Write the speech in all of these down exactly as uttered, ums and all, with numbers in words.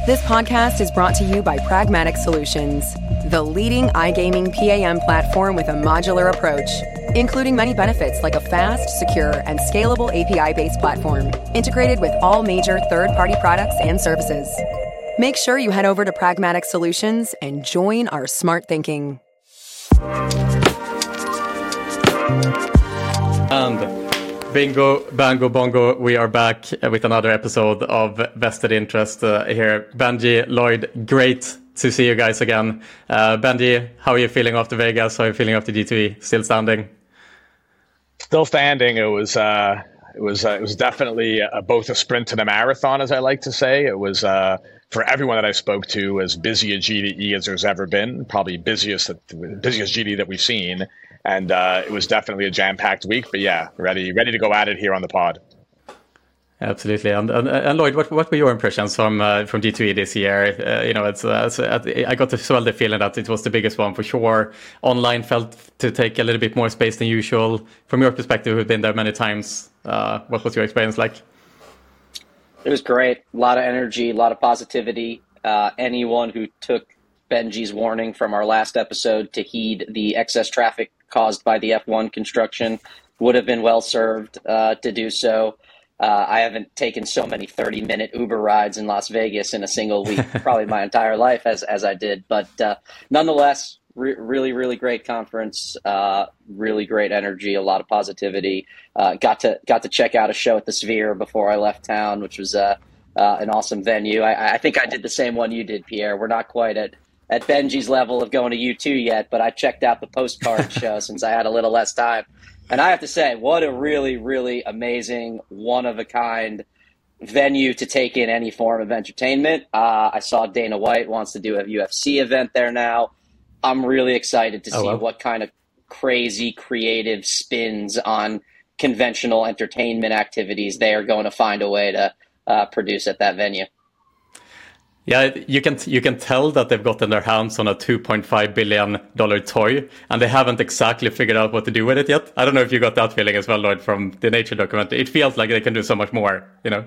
This podcast is brought to you by Pragmatic Solutions, the leading iGaming P A M platform with a modular approach, including many benefits like a fast, secure, and scalable A P I-based platform, integrated with all major third-party products and services. Make sure you head over to Pragmatic Solutions and join our smart thinking. And bingo, bango, bongo, we are back with another episode of Vested Interest uh, here. Benji, Lloyd, great to see you guys again. Uh, Benji, how are you feeling after Vegas? How are you feeling after G two E? Still standing? Still standing. It was uh, it was uh, it was definitely uh, both a sprint and a marathon, as I like to say. It was uh, for everyone that I spoke to as busy a G two E as there's ever been, probably busiest busiest G two E that we've seen. And uh, it was definitely a jam-packed week, but yeah, ready ready to go at it here on the pod. Absolutely, and and, and Lloyd, what what were your impressions from uh, from G two E this year? Uh, you know, it's, uh, it's uh, I got as well the feeling that it was the biggest one for sure. Online felt to take a little bit more space than usual. From your perspective, who've been there many times, uh, what was your experience like? It was great. A lot of energy, a lot of positivity. Uh, anyone who took Benji's warning from our last episode to heed the excess traffic caused by the F one construction would have been well served uh, to do so. Uh, I haven't taken so many thirty-minute Uber rides in Las Vegas in a single week, probably my entire life as as I did. But uh, nonetheless, re- really, really great conference, uh, really great energy, a lot of positivity. Uh, got to got to check out a show at the Sphere before I left town, which was uh, uh, an awesome venue. I, I think I did the same one you did, Pierre. We're not quite at at Benji's level of going to U two yet, but I checked out the postcard show since I had a little less time. And I have to say, what a really, really amazing, one-of-a-kind venue to take in any form of entertainment. Uh, I saw Dana White wants to do a U F C event there now. I'm really excited to see oh, well. what kind of crazy creative spins on conventional entertainment activities they are going to find a way to uh, produce at that venue. Yeah, you can you can tell that they've gotten their hands on a two point five billion dollars toy, and they haven't exactly figured out what to do with it yet. I don't know if you got that feeling as well, Lloyd, from the Nature documentary. It feels like they can do so much more, you know.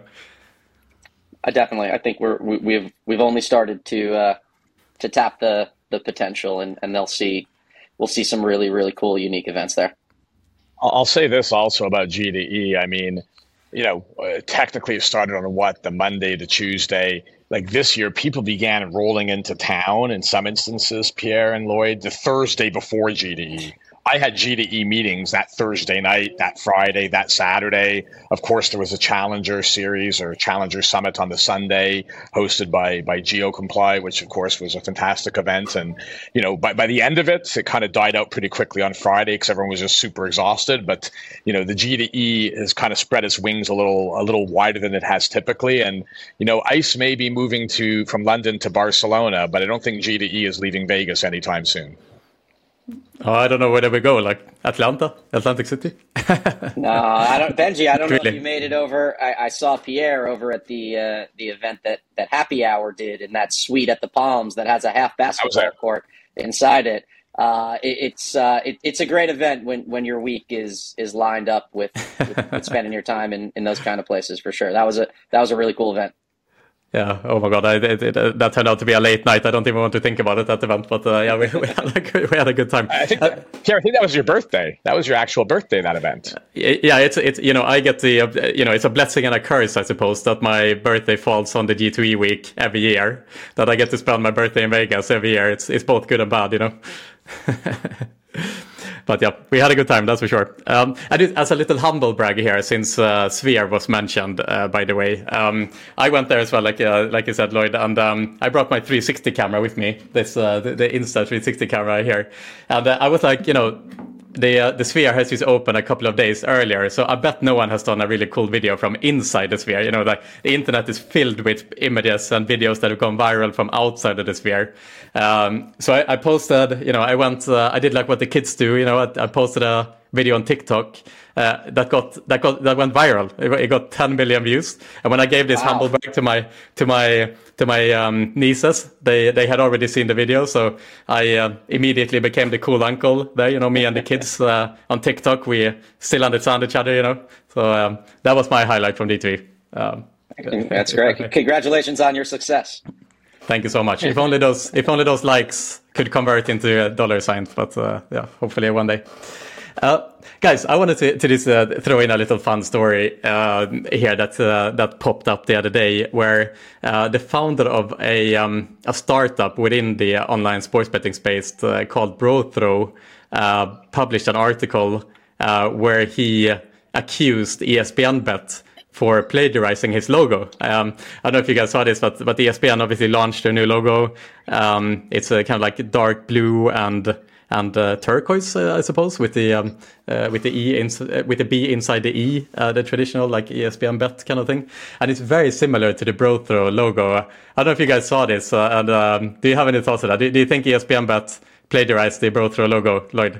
I definitely. I think we're we, we've we've only started to uh, to tap the the potential, and, and they'll see we'll see some really really cool unique events there. I'll say this also about G two E. I mean, you know, uh, technically it started on what the Monday to Tuesday. Like this year, people began rolling into town in some instances, Pierre and Lloyd, the Thursday before G two E. I had G two E meetings that Thursday night, that Friday, that Saturday. Of course, there was a Challenger series or Challenger Summit on the Sunday hosted by by GeoComply, which, of course, was a fantastic event. And, you know, by, by the end of it, it kind of died out pretty quickly on Friday because everyone was just super exhausted. But, you know, the G two E has kind of spread its wings a little a little wider than it has typically. And, you know, ICE may be moving to from London to Barcelona, but I don't think G two E is leaving Vegas anytime soon. Oh, I don't know where they will go, like Atlanta, Atlantic City. No, I don't, Benji. I don't really? know if you made it over. I, I saw Pierre over at the uh, the event that, that Happy Hour did in that suite at the Palms that has a half basketball court inside it. Uh, it it's uh, it, it's a great event when, when your week is is lined up with, with, with spending your time in, in those kind of places for sure. That was a that was a really cool event. Yeah. Oh my God. I, it, it, that turned out to be a late night. I don't even want to think about it at the event, but uh, yeah, we, we, had a good, we had a good time. I think, uh, Pierre, I think that was your birthday. That was your actual birthday, that event. Yeah. It's it's you know I get the uh, you know it's a blessing and a curse, I suppose, that my birthday falls on the G two E week every year. That I get to spend my birthday in Vegas every year. It's it's both good and bad, you know. But yeah, we had a good time, that's for sure. Um, and it, as a little humble brag here, since uh, Sphere was mentioned, uh, by the way, um, I went there as well, like uh, like you said, Lloyd, and um, I brought my three sixty camera with me, this uh, the, the Insta three sixty camera here. And uh, I was like, you know, the uh, the Sphere has just opened a couple of days earlier, so I bet no one has done a really cool video from inside the Sphere. You know, like the internet is filled with images and videos that have gone viral from outside of the Sphere. Um, so I, I posted, you know, I went, uh, I did like what the kids do. You know, I, I posted a video on TikTok uh, that got that got that went viral. It, it got ten million views. And when I gave this wow. humble brag to my to my to my um, nieces, they they had already seen the video, so I uh, immediately became the cool uncle there. You know, me and the kids uh, on TikTok, we still understand each other. You know, so um, that was my highlight from D two E. Um, That's great. Congratulations on your success. Thank you so much. If only those, if only those likes could convert into uh, dollar signs, but uh, yeah, hopefully one day. Uh, guys, I wanted to, to just uh, throw in a little fun story uh, here that uh, that popped up the other day, where uh, the founder of a um, a startup within the online sports betting space uh, called BroThrow uh, published an article uh, where he accused E S P N Bet for plagiarizing his logo. Um, I don't know if you guys saw this, but but E S P N obviously launched their new logo. Um, it's a kind of like dark blue and and uh, turquoise, uh, I suppose, with the um, uh, with the E ins- uh, with the B inside the E, uh, the traditional like E S P N Bet kind of thing, and it's very similar to the BroThrow logo. Uh, I don't know if you guys saw this, uh, and um, do you have any thoughts on that? Do, do you think E S P N Bet plagiarized the BroThrow logo, Lloyd?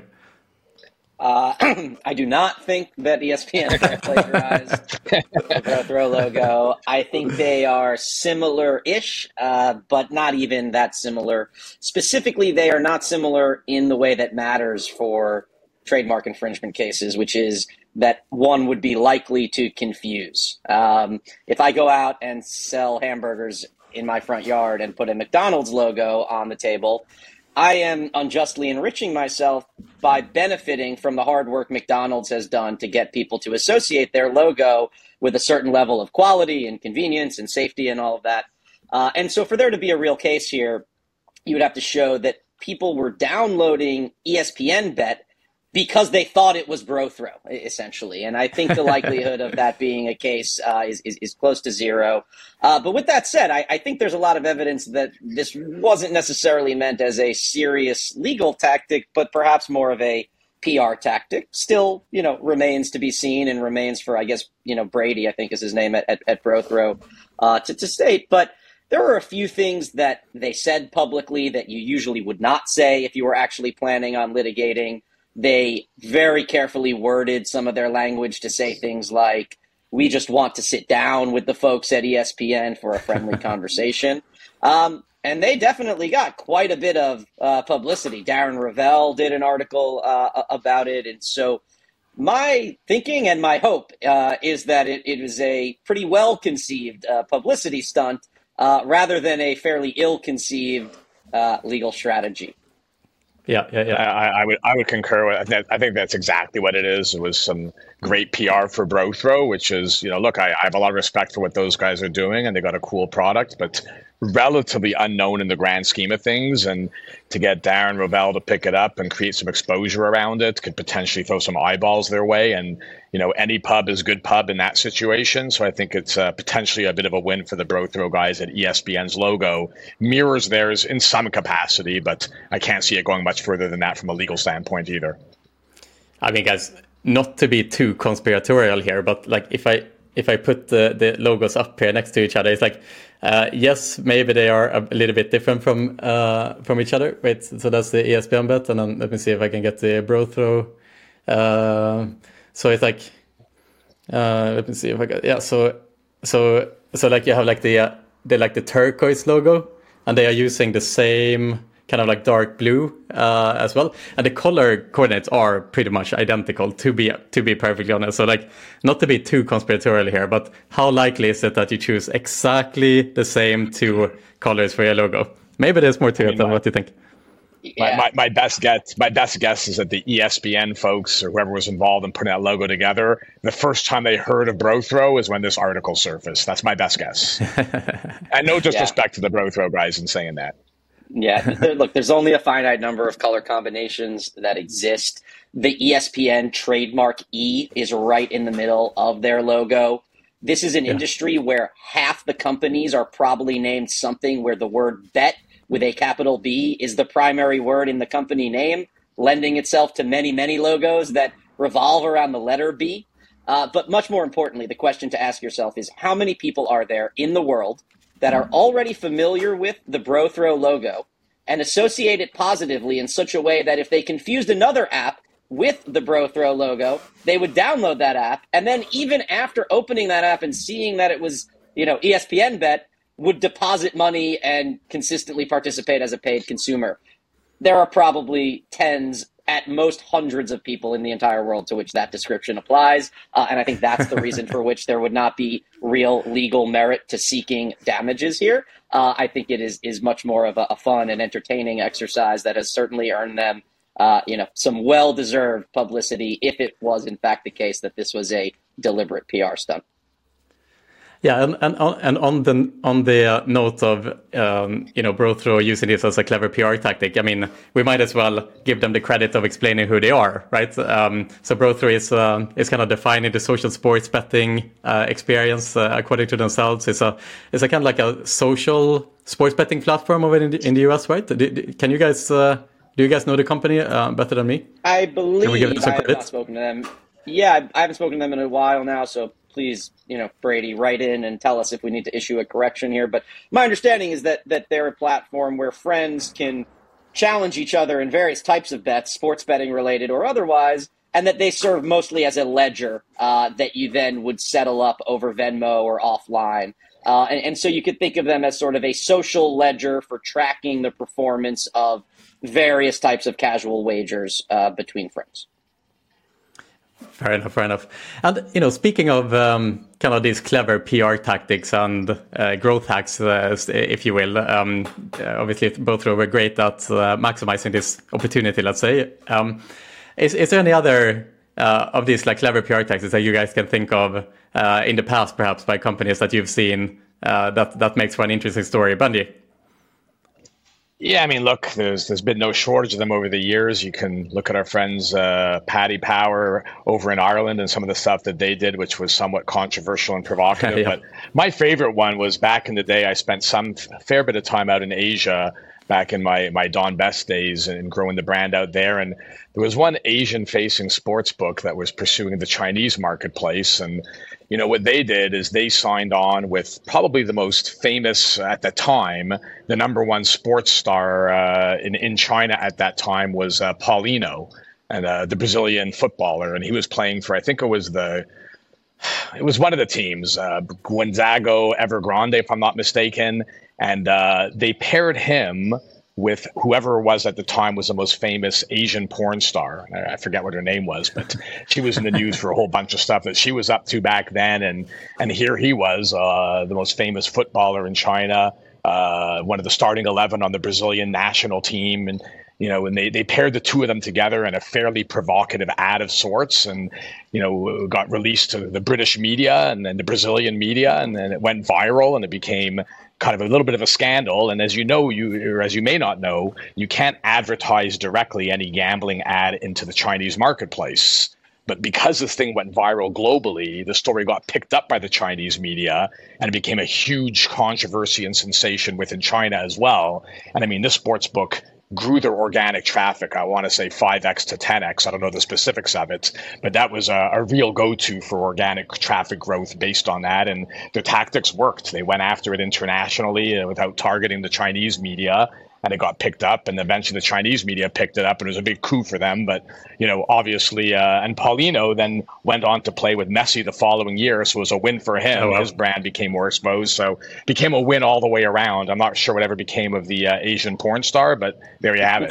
Uh, I do not think that E S P N plagiarized the BroThrow logo. I think they are similar-ish, uh, but not even that similar. Specifically, they are not similar in the way that matters for trademark infringement cases, which is that one would be likely to confuse. Um, if I go out and sell hamburgers in my front yard and put a McDonald's logo on the table, I am unjustly enriching myself by benefiting from the hard work McDonald's has done to get people to associate their logo with a certain level of quality and convenience and safety and all of that. Uh, and so for there to be a real case here, you would have to show that people were downloading E S P N Bet because they thought it was BroThrow, essentially. And I think the likelihood of that being a case uh, is, is, is close to zero. Uh, but with that said, I, I think there's a lot of evidence that this wasn't necessarily meant as a serious legal tactic, but perhaps more of a P R tactic. Still, you know, remains to be seen and remains for, I guess, you know, Brady, I think is his name at, at, at BroThrow, uh, to, to state. But there were a few things that they said publicly that you usually would not say if you were actually planning on litigating. They very carefully worded some of their language to say things like, we just want to sit down with the folks at E S P N for a friendly conversation. Um, and they definitely got quite a bit of uh, publicity. Darren Ravel did an article uh, about it. And so my thinking and my hope uh, is that it, it is a pretty well-conceived uh, publicity stunt uh, rather than a fairly ill-conceived uh, legal strategy. Yeah, yeah, yeah. I, I would, I would concur with that. I think that's exactly what it is. It was some great P R for BroThrow, which is, you know, look, I, I have a lot of respect for what those guys are doing, and they got a cool product, but relatively unknown in the grand scheme of things. And to get Darren Ravel to pick it up and create some exposure around it could potentially throw some eyeballs their way. And, you know, any pub is good pub in that situation. So I think it's uh, potentially a bit of a win for the BroThrow guys at E S P N's logo. Mirrors theirs in some capacity, but I can't see it going much further than that from a legal standpoint either. I mean, guys, not to be too conspiratorial here, but like if I if I put the, the logos up here next to each other, it's like, uh, yes, maybe they are a little bit different from uh, from each other. Wait, so that's the E S P N Bet, and then let me see if I can get the BroThrow. Uh, so it's like, uh, let me see if I got, yeah. So so so like you have like the uh, the like the turquoise logo, and they are using the same kind of like dark blue uh, as well, and the color coordinates are pretty much identical, to be to be perfectly honest. So like, not to be too conspiratorial here, but how likely is it that you choose exactly the same two colors for your logo? Maybe there's more to I mean, it than my, what you think. My, my, my best guess, my best guess is that the E S P N folks or whoever was involved in putting that logo together, the first time they heard of BroThrow is when this article surfaced. That's my best guess. And no disrespect yeah. to the BroThrow guys in saying that. Yeah, look, there's only a finite number of color combinations that exist. The E S P N trademark E is right in the middle of their logo. This is an yeah. industry where half the companies are probably named something where the word bet with a capital B is the primary word in the company name, lending itself to many, many logos that revolve around the letter B. Uh, but much more importantly, the question to ask yourself is how many people are there in the world that are already familiar with the BroThrow logo and associate it positively in such a way that if they confused another app with the BroThrow logo, they would download that app. And then even after opening that app and seeing that it was, you know, E S P N Bet, would deposit money and consistently participate as a paid consumer. There are probably tens, at most hundreds of people in the entire world to which that description applies. Uh, and I think that's the reason for which there would not be real legal merit to seeking damages here. Uh, I think it is is much more of a, a fun and entertaining exercise that has certainly earned them, uh, you know, some well-deserved publicity. If it was in fact the case that this was a deliberate P R stunt. Yeah, and and on, and on the on the uh, note of um, you know Brothrow using this as a clever P R tactic, I mean, we might as well give them the credit of explaining who they are, right? Um, so Brothrow is uh, is kind of defining the social sports betting uh, experience uh, according to themselves. It's a it's a kind of like a social sports betting platform over in the, in the U S, right? Do, do, can you guys uh, do you guys know the company uh, better than me? I believe can we give them some I have credit? not spoken to them. Yeah, I, I haven't spoken to them in a while now, so. Please, you know, Brady, write in and tell us if we need to issue a correction here. But my understanding is that that they're a platform where friends can challenge each other in various types of bets, sports betting related or otherwise, and that they serve mostly as a ledger uh, that you then would settle up over Venmo or offline. Uh, and, and so you could think of them as sort of a social ledger for tracking the performance of various types of casual wagers uh, between friends. Fair enough, fair enough. And, you know, speaking of um, kind of these clever P R tactics and uh, growth hacks, uh, if you will, um, obviously both were great at uh, maximizing this opportunity, let's say. Um, is, is there any other uh, of these like clever P R tactics that you guys can think of uh, in the past, perhaps by companies that you've seen uh, that, that makes for an interesting story? Bundy? Yeah, I mean, look, there's there's been no shortage of them over the years. You can look at our friends uh, Paddy Power over in Ireland and some of the stuff that they did, which was somewhat controversial and provocative. Yeah. But my favorite one was back in the day. I spent some fair bit of time out in Asia back in my my Don Best days and growing the brand out there. And there was one Asian-facing sports book that was pursuing the Chinese marketplace. And you know, what they did is they signed on with probably the most famous at the time, the number one sports star uh, in, in China at that time was uh, Paulino, and uh, the Brazilian footballer. And he was playing for, I think it was the, it was one of the teams, uh, Gonzaga Evergrande, if I'm not mistaken. And uh, they paired him with whoever it was at the time was the most famous Asian porn star. I forget what her name was, but she was in the news for a whole bunch of stuff that she was up to back then. And and here he was, uh, the most famous footballer in China, uh, one of the starting eleven on the Brazilian national team. And, you know, and they, they paired the two of them together in a fairly provocative ad of sorts, and, you know, got released to the British media and then the Brazilian media, and then it went viral and it became kind of a little bit of a scandal. And as you know, you or as you may not know, you can't advertise directly any gambling ad into the Chinese marketplace. But because this thing went viral globally, the story got picked up by the Chinese media and it became a huge controversy and sensation within China as well. And I mean, this sports book grew their organic traffic, I want to say five x to ten x. I don't know the specifics of it, but that was a, a real go-to for organic traffic growth based on that. And the tactics worked. They went after it internationally uh, without targeting the Chinese media, and it got picked up, and eventually the Chinese media picked it up, and it was a big coup for them. But, you know, obviously, uh, and Paulino then went on to play with Messi the following year, so it was a win for him. Oh, wow. His brand became more exposed, so became a win all the way around. I'm not sure whatever became of the uh, Asian porn star, but there you have it.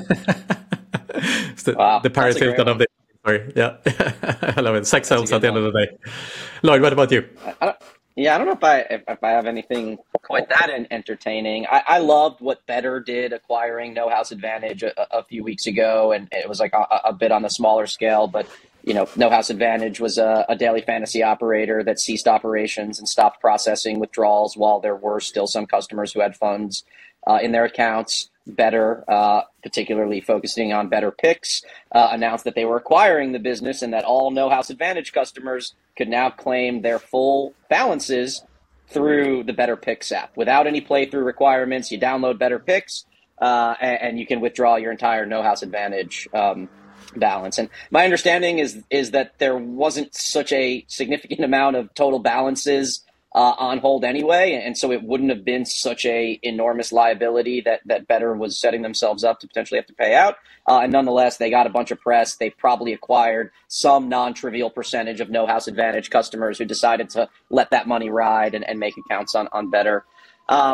It's the, wow, the Paris Hilton of the story. Yeah, I love it. Sex sells at the end of the day. Lloyd, what about you? I, I Yeah, I don't know if I if, if I have anything quite that entertaining. I, I loved what Betr did acquiring No House Advantage a, a few weeks ago, and it was like a, a bit on the smaller scale. But you know, No House Advantage was a, a daily fantasy operator that ceased operations and stopped processing withdrawals while there were still some customers who had funds uh, in their accounts. Betr, uh, particularly focusing on Betr Picks, uh, announced that they were acquiring the business and that all No House Advantage customers could now claim their full balances through the Betr Picks app without any playthrough requirements. You download Betr Picks uh, and, and you can withdraw your entire No House Advantage um, balance. And my understanding is is that there wasn't such a significant amount of total balances Uh, on hold anyway, and so it wouldn't have been such a enormous liability that that Betr was setting themselves up to potentially have to pay out. Uh, and nonetheless, they got a bunch of press. They probably acquired some non-trivial percentage of No House Advantage customers who decided to let that money ride and, and make accounts on on Betr. Um,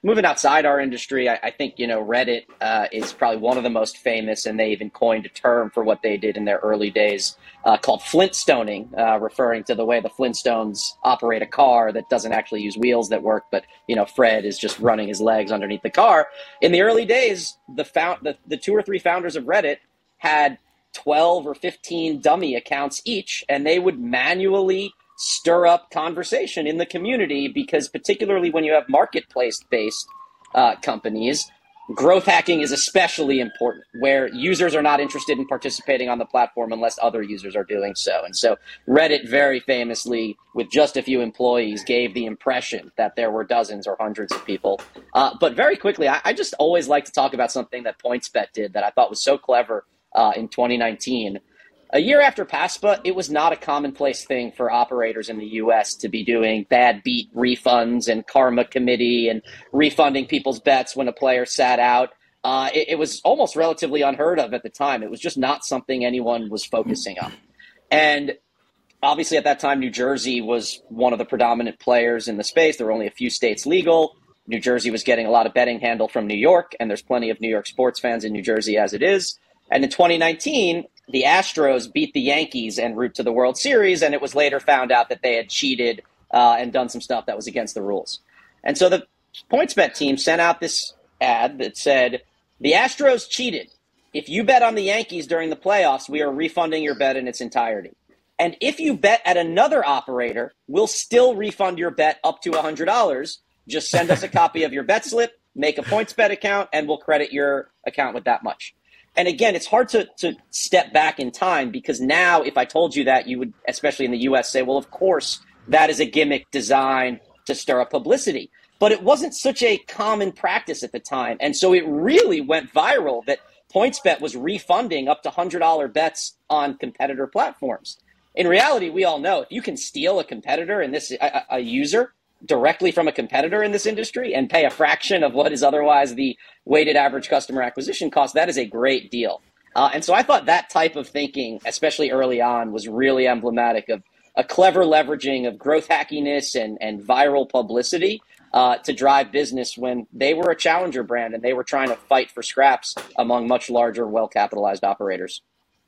moving outside our industry, I, I think, you know, Reddit uh, is probably one of the most famous, and they even coined a term for what they did in their early days uh, called Flintstoning, uh, referring to the way the Flintstones operate a car that doesn't actually use wheels that work, but, you know, Fred is just running his legs underneath the car. In the early days, the, found, the, the two or three founders of Reddit had twelve or fifteen dummy accounts each, and they would manually stir up conversation in the community, because particularly when you have marketplace-based uh, companies, growth hacking is especially important, where users are not interested in participating on the platform unless other users are doing so. And so Reddit very famously, with just a few employees, gave the impression that there were dozens or hundreds of people. Uh, but very quickly, I, I just always like to talk about something that PointsBet did that I thought was so clever uh, in twenty nineteen. A year after PASPA, it was not a commonplace thing for operators in the U S to be doing bad beat refunds and karma committee and refunding people's bets when a player sat out. Uh, it, it was almost relatively unheard of at the time. It was just not something anyone was focusing on. And obviously at that time, New Jersey was one of the predominant players in the space. There were only a few states legal. New Jersey was getting a lot of betting handle from New York, and there's plenty of New York sports fans in New Jersey as it is. And in twenty nineteen, the Astros beat the Yankees en route to the World Series, and it was later found out that they had cheated uh, and done some stuff that was against the rules. And so the PointsBet team sent out this ad that said, the Astros cheated. If you bet on the Yankees during the playoffs, we are refunding your bet in its entirety. And if you bet at another operator, we'll still refund your bet up to one hundred dollars. Just send us a copy of your bet slip, make a PointsBet account, and we'll credit your account with that much. And again, it's hard to, to step back in time, because now if I told you that, you would, especially in the U S, say, well, of course, that is a gimmick designed to stir up publicity. But it wasn't such a common practice at the time. And so it really went viral that PointsBet was refunding up to one hundred dollars bets on competitor platforms. In reality, we all know if you can steal a competitor in this, a, a user directly from a competitor in this industry and pay a fraction of what is otherwise the weighted average customer acquisition cost, that is a great deal. Uh, and so I thought that type of thinking, especially early on, was really emblematic of a clever leveraging of growth hackiness and, and viral publicity uh, to drive business when they were a challenger brand and they were trying to fight for scraps among much larger, well-capitalized operators.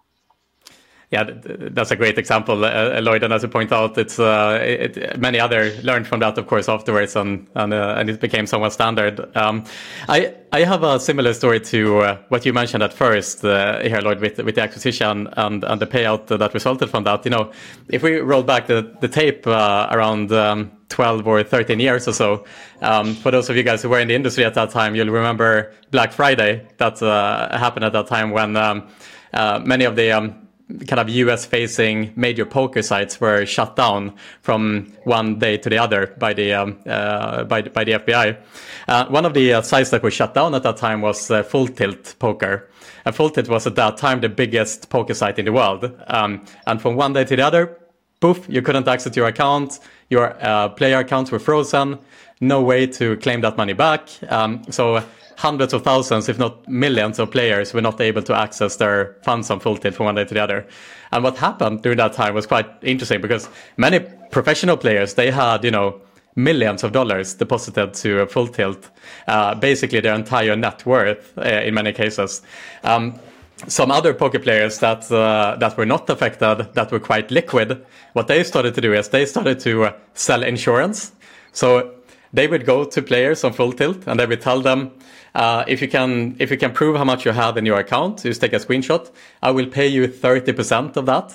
Yeah, that's a great example, uh, Lloyd. And as you point out, it's uh, it, many other learned from that, of course, afterwards, and and, uh, and it became somewhat standard. Um, I I have a similar story to uh, what you mentioned at first uh, here, Lloyd, with with the acquisition and and the payout that resulted from that. You know, if we roll back the the tape uh, around um, twelve or thirteen years or so, um, for those of you guys who were in the industry at that time, you'll remember Black Friday. That uh, happened at that time when um, uh, many of the um, kind of U S-facing major poker sites were shut down from one day to the other by the um, uh, by, by the F B I. Uh, one of the uh, sites that was shut down at that time was uh, Full Tilt Poker. And Full Tilt was at that time the biggest poker site in the world. Um, and from one day to the other, poof, you couldn't access your account. Your uh, player accounts were frozen. No way to claim that money back. Um, so hundreds of thousands, if not millions of players were not able to access their funds on Full Tilt from one day to the other. And what happened during that time was quite interesting, because many professional players, they had, you know, millions of dollars deposited to Full Tilt, uh, basically their entire net worth uh, in many cases. Um, some other poker players that uh, that were not affected, that were quite liquid, what they started to do is they started to uh, sell insurance. So they would go to players on Full Tilt and they would tell them, uh, if you can if you can prove how much you had in your account, just take a screenshot, I will pay you thirty percent of that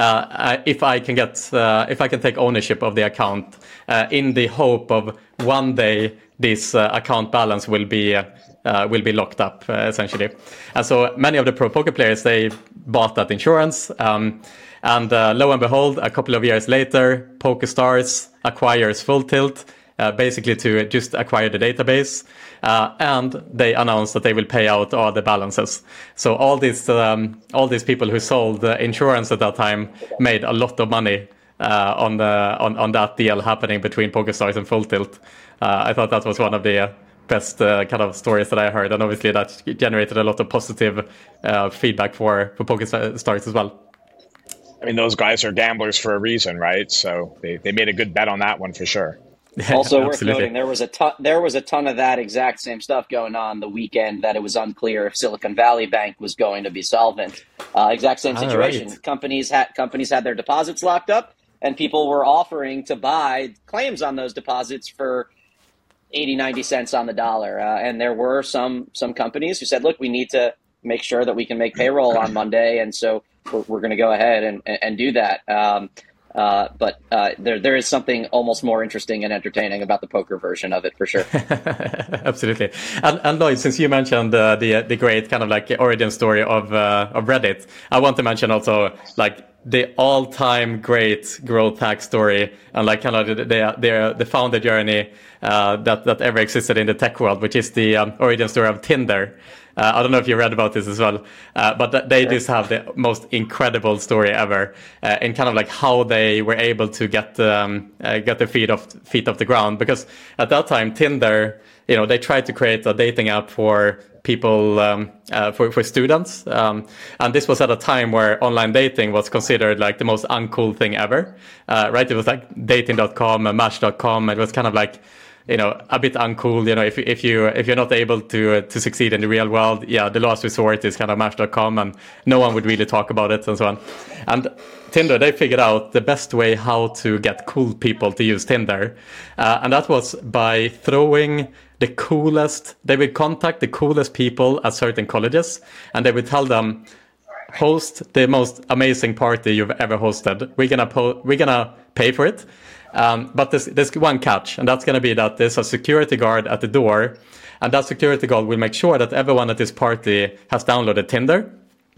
uh, if I can get uh, if I can take ownership of the account, uh, in the hope of one day this uh, account balance will be uh, uh, will be locked up, uh, essentially. And so many of the pro poker players, they bought that insurance. Um, and uh, lo and behold, a couple of years later, PokerStars acquires Full Tilt, Uh, basically to just acquire the database, uh, and they announced that they will pay out all the balances. So all these um, all these people who sold uh, insurance at that time made a lot of money uh, on the on, on that deal happening between PokerStars and Full Tilt. Uh, I thought that was one of the uh, best uh, kind of stories that I heard, and obviously that generated a lot of positive uh, feedback for for PokerStars as well. I mean, those guys are gamblers for a reason, right? So they, they made a good bet on that one for sure. Also worth Absolutely. noting, there was a ton, there was a ton of that exact same stuff going on the weekend that it was unclear if Silicon Valley Bank was going to be solvent. Uh, exact same situation. Right. Companies had companies had their deposits locked up, and people were offering to buy claims on those deposits for eighty, ninety cents on the dollar. Uh, and there were some some companies who said, look, we need to make sure that we can make payroll on Monday, and so we're, we're going to go ahead and, and do that. Um, Uh, but uh, there, there is something almost more interesting and entertaining about the poker version of it, for sure. Absolutely. And, and Lloyd, since you mentioned uh, the the great kind of like origin story of uh, of Reddit, I want to mention also like the all-time great growth hack story and like kind of the the, the, the founder journey uh, that that ever existed in the tech world, which is the um, origin story of Tinder. Uh, I don't know if you read about this as well, uh, but th- they just have the most incredible story ever, uh, in kind of like how they were able to get um, uh, get their feet off feet off the ground. Because at that time, Tinder, you know, they tried to create a dating app for people, um, uh, for for students, um, and this was at a time where online dating was considered like the most uncool thing ever, uh, right? It was like dating dot com and match dot com. It was kind of like, you know, a bit uncool. You know, if if you if you're not able to uh, to succeed in the real world, yeah, the last resort is kind of match dot com, and no one would really talk about it and so on. And Tinder, they figured out the best way how to get cool people to use Tinder, uh, and that was by throwing the coolest. They would contact the coolest people at certain colleges, and they would tell them, host the most amazing party you've ever hosted. We're gonna po- we're gonna pay for it. Um, but there's, there's one catch, and that's going to be that there's a security guard at the door, and that security guard will make sure that everyone at this party has downloaded Tinder.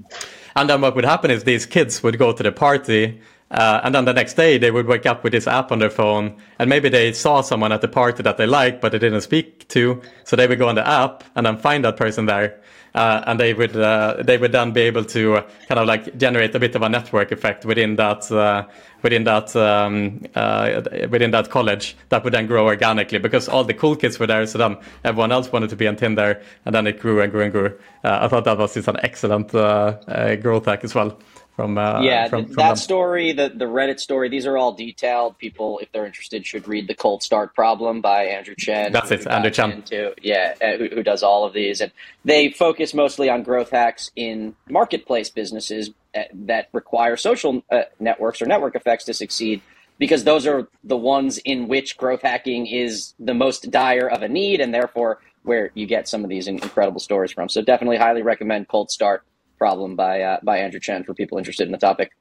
And then what would happen is these kids would go to the party, uh, and then the next day they would wake up with this app on their phone, and maybe they saw someone at the party that they liked, but they didn't speak to, so they would go on the app and then find that person there. Uh, and they would uh, they would then be able to uh, kind of like generate a bit of a network effect within that uh, within that um, uh, within that college that would then grow organically, because all the cool kids were there, so then everyone else wanted to be on Tinder, and then it grew and grew and grew. Uh, I thought that was just an excellent uh, uh, growth hack as well. From, uh, yeah, from, th- from that them. story, the, the Reddit story, these are all detailed. People, if they're interested, should read The Cold Start Problem by Andrew Chen. That's it, Andrew Chen. Into, yeah, uh, who, who does all of these. And they focus mostly on growth hacks in marketplace businesses uh, that require social uh, networks or network effects to succeed, because those are the ones in which growth hacking is the most dire of a need, and therefore where you get some of these incredible stories from. So definitely highly recommend Cold Start Problem by uh, by Andrew Chen for people interested in the topic.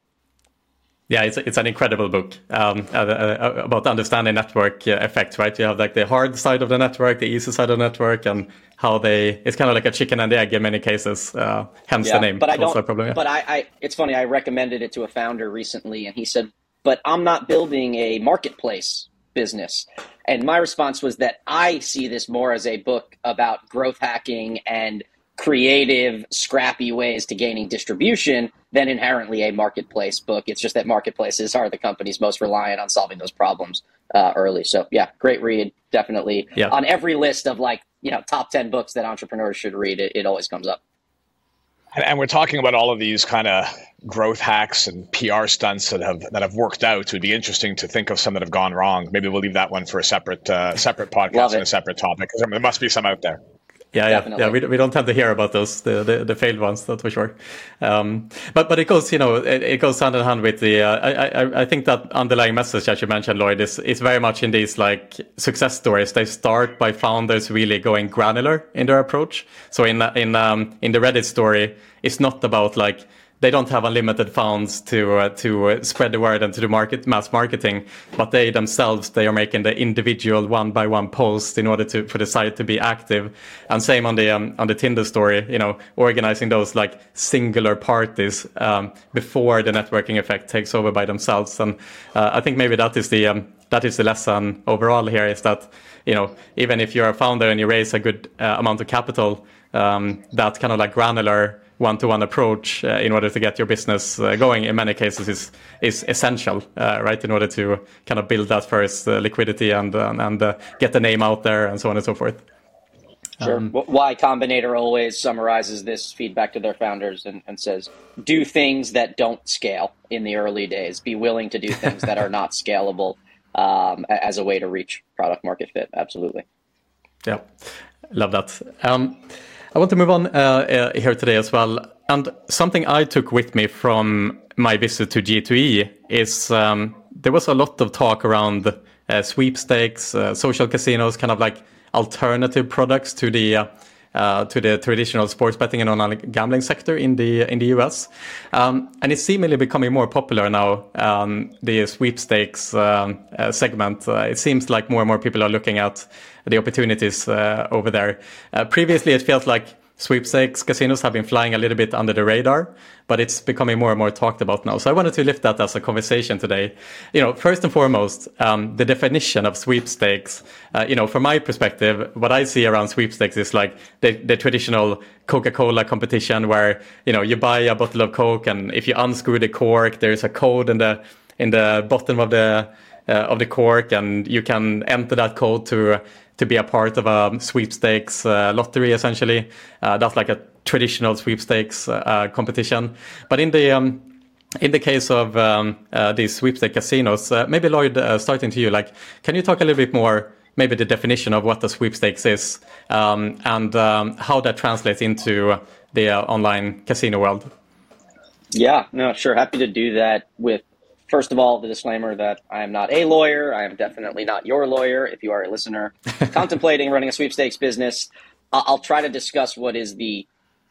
Yeah, it's it's an incredible book um, uh, uh, about understanding network uh, effects, right? You have like the hard side of the network, the easy side of the network, and how they, it's kind of like a chicken and egg in many cases, uh, hence yeah, the name. But I don't, problem, yeah. but I, I, it's funny, I recommended it to a founder recently, and he said, but I'm not building a marketplace business. And my response was that I see this more as a book about growth hacking and creative, scrappy ways to gaining distribution than inherently a marketplace book. It's just that marketplaces are the companies most reliant on solving those problems uh, early. So yeah, great read, definitely. Yeah. On every list of like, you know, top ten books that entrepreneurs should read, it, it always comes up. And, and we're talking about all of these kind of growth hacks and P R stunts that have that have worked out. It would be interesting to think of some that have gone wrong. Maybe we'll leave that one for a separate uh, separate podcast and a separate topic, because there must be some out there. Yeah, yeah, yeah. We we don't tend to hear about those the the, the failed ones, that's for sure. Um, but but it goes, you know, it, it goes hand in hand with the. Uh, I I I think that underlying message that you mentioned, Lloyd, is is very much in these like success stories. They start by founders really going granular in their approach. So in in um in the Reddit story, it's not about like, they don't have unlimited funds to uh, to uh, spread the word and to do market mass marketing, but they themselves, they are making the individual one by one post in order to for the site to be active. And same on the um, on the Tinder story, you know, organizing those like singular parties um, before the networking effect takes over by themselves. And uh, I think maybe that is the um, that is the lesson overall here, is that, you know, even if you're a founder and you raise a good uh, amount of capital, um, that kind of like granular one-to-one approach uh, in order to get your business uh, going in many cases is is essential, uh, right? In order to kind of build that first uh, liquidity and uh, and uh, get the name out there and so on and so forth. Sure. Um, Y Combinator always summarizes this feedback to their founders and, and says, do things that don't scale in the early days. Be willing to do things that are not scalable um, as a way to reach product market fit. Absolutely. Yeah, love that. Um, I want to move on uh, uh, here today as well. And something I took with me from my visit to G two E is um, there was a lot of talk around uh, sweepstakes, uh, social casinos, kind of like alternative products to the uh, uh, to the traditional sports betting and online gambling sector in the in the U S. Um, and it's seemingly becoming more popular now, um, the sweepstakes um, uh, segment. Uh, it seems like more and more people are looking at the opportunities uh, over there. Uh, previously, it felt like sweepstakes casinos have been flying a little bit under the radar, but it's becoming more and more talked about now. So I wanted to lift that as a conversation today. You know, first and foremost, um, the definition of sweepstakes. Uh, you know, from my perspective, what I see around sweepstakes is like the, the traditional Coca-Cola competition where, you know, you buy a bottle of Coke and if you unscrew the cork, there's a code in the in the bottom of the uh, of the cork, and you can enter that code to to be a part of a sweepstakes uh, lottery, essentially. Uh, that's like a traditional sweepstakes uh, competition. But in the um, in the case of um, uh, these sweepstakes casinos, uh, maybe Lloyd, uh, starting to you, like, can you talk a little bit more, maybe the definition of what the sweepstakes is um, and um, how that translates into the uh, online casino world? Yeah, no, sure. Happy to do that with, first of all, the disclaimer that I am not a lawyer. I am definitely not your lawyer. If you are a listener contemplating running a sweepstakes business, I'll try to discuss what is the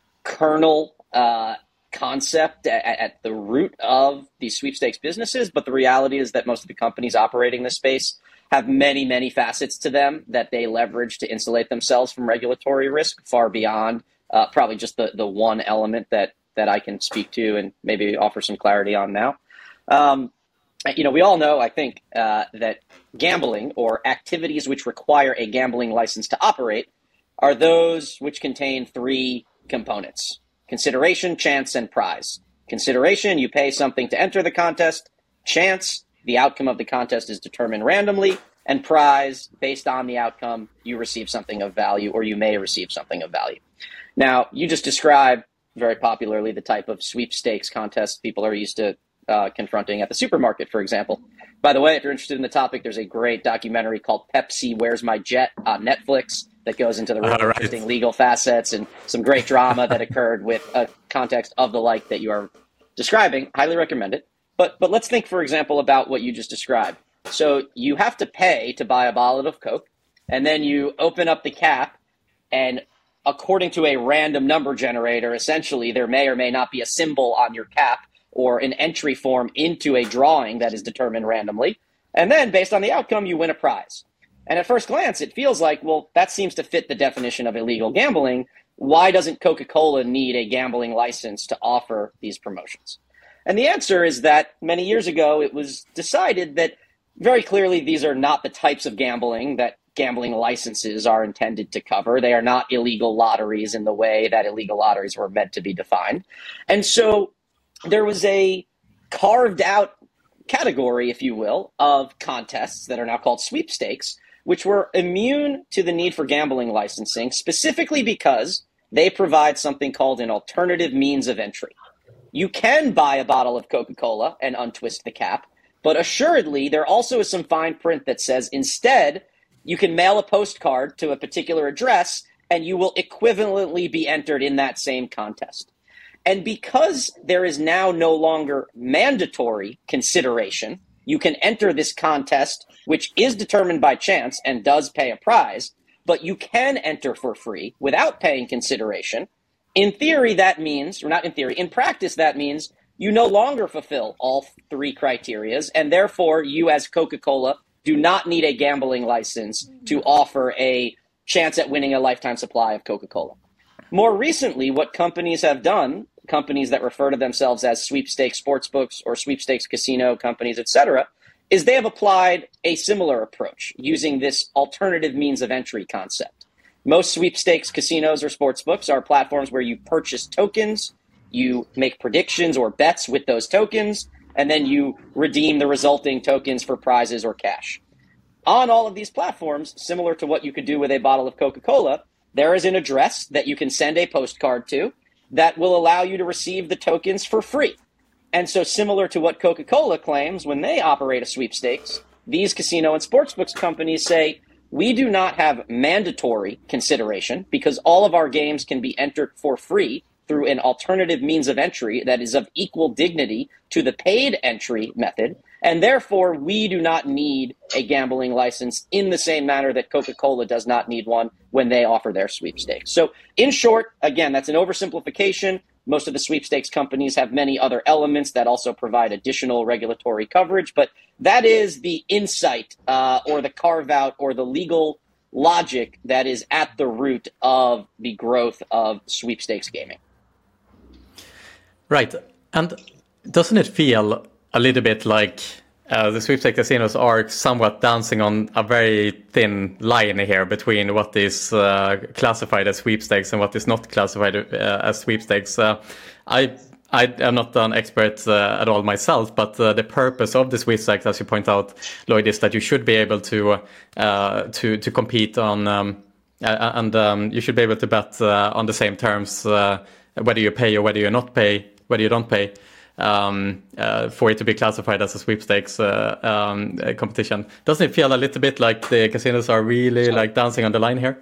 kernel uh, concept at, at the root of these sweepstakes businesses. But the reality is that most of the companies operating this space have many, many facets to them that they leverage to insulate themselves from regulatory risk far beyond uh, probably just the, the one element that, that I can speak to and maybe offer some clarity on now. Um, you know, we all know, I think, uh, that gambling or activities which require a gambling license to operate are those which contain three components: consideration, chance, and prize. Consideration, you pay something to enter the contest. Chance, the outcome of the contest is determined randomly. And prize, based on the outcome, you receive something of value, or you may receive something of value. Now, you just described very popularly the type of sweepstakes contests people are used to Uh, confronting at the supermarket, for example. By the way, if you're interested in the topic, there's a great documentary called Pepsi, Where's My Jet on Netflix that goes into the really right. interesting legal facets and some great drama that occurred with a context of the like that you are describing. Highly recommend it. But but let's think, for example, about what you just described. So you have to pay to buy a bottle of Coke, and then you open up the cap, and according to a random number generator, essentially there may or may not be a symbol on your cap or an entry form into a drawing that is determined randomly. And then based on the outcome, you win a prize. And at first glance, it feels like, well, that seems to fit the definition of illegal gambling. Why doesn't Coca-Cola need a gambling license to offer these promotions? And the answer is that many years ago, it was decided that very clearly these are not the types of gambling that gambling licenses are intended to cover. They are not illegal lotteries in the way that illegal lotteries were meant to be defined. And so there was a carved out category, if you will, of contests that are now called sweepstakes, which were immune to the need for gambling licensing, specifically because they provide something called an alternative means of entry. You can buy a bottle of Coca-Cola and untwist the cap, but assuredly there also is some fine print that says instead you can mail a postcard to a particular address and you will equivalently be entered in that same contest. And because there is now no longer mandatory consideration, you can enter this contest, which is determined by chance and does pay a prize, but you can enter for free without paying consideration. In theory, that means, or not in theory, in practice, that means you no longer fulfill all three criterias, and therefore you as Coca-Cola do not need a gambling license to offer a chance at winning a lifetime supply of Coca-Cola. More recently, what companies have done, companies that refer to themselves as sweepstakes sportsbooks or sweepstakes casino companies, et cetera, is they have applied a similar approach using this alternative means of entry concept. Most sweepstakes casinos or sportsbooks are platforms where you purchase tokens, you make predictions or bets with those tokens, and then you redeem the resulting tokens for prizes or cash. On all of these platforms, similar to what you could do with a bottle of Coca-Cola, there is an address that you can send a postcard to that will allow you to receive the tokens for free. And so similar to what Coca-Cola claims when they operate a sweepstakes, these casino and sportsbooks companies say, we do not have mandatory consideration because all of our games can be entered for free through an alternative means of entry that is of equal dignity to the paid entry method. And therefore, we do not need a gambling license in the same manner that Coca-Cola does not need one when they offer their sweepstakes. So in short, again, that's an oversimplification. Most of the sweepstakes companies have many other elements that also provide additional regulatory coverage. But that is the insight uh, or the carve out or the legal logic that is at the root of the growth of sweepstakes gaming. Right. And doesn't it feel a little bit like uh, the sweepstakes casinos are somewhat dancing on a very thin line here between what is uh, classified as sweepstakes and what is not classified uh, as sweepstakes? Uh, I I am not an expert uh, at all myself, but uh, the purpose of the sweepstakes, as you point out, Lloyd, is that you should be able to uh, to to compete on um, uh, and um, you should be able to bet uh, on the same terms, uh, whether you pay or whether you not pay, whether you don't pay. Um, uh, for it to be classified as a sweepstakes uh, um, uh, competition. Doesn't it feel a little bit like the casinos are really like dancing on the line here?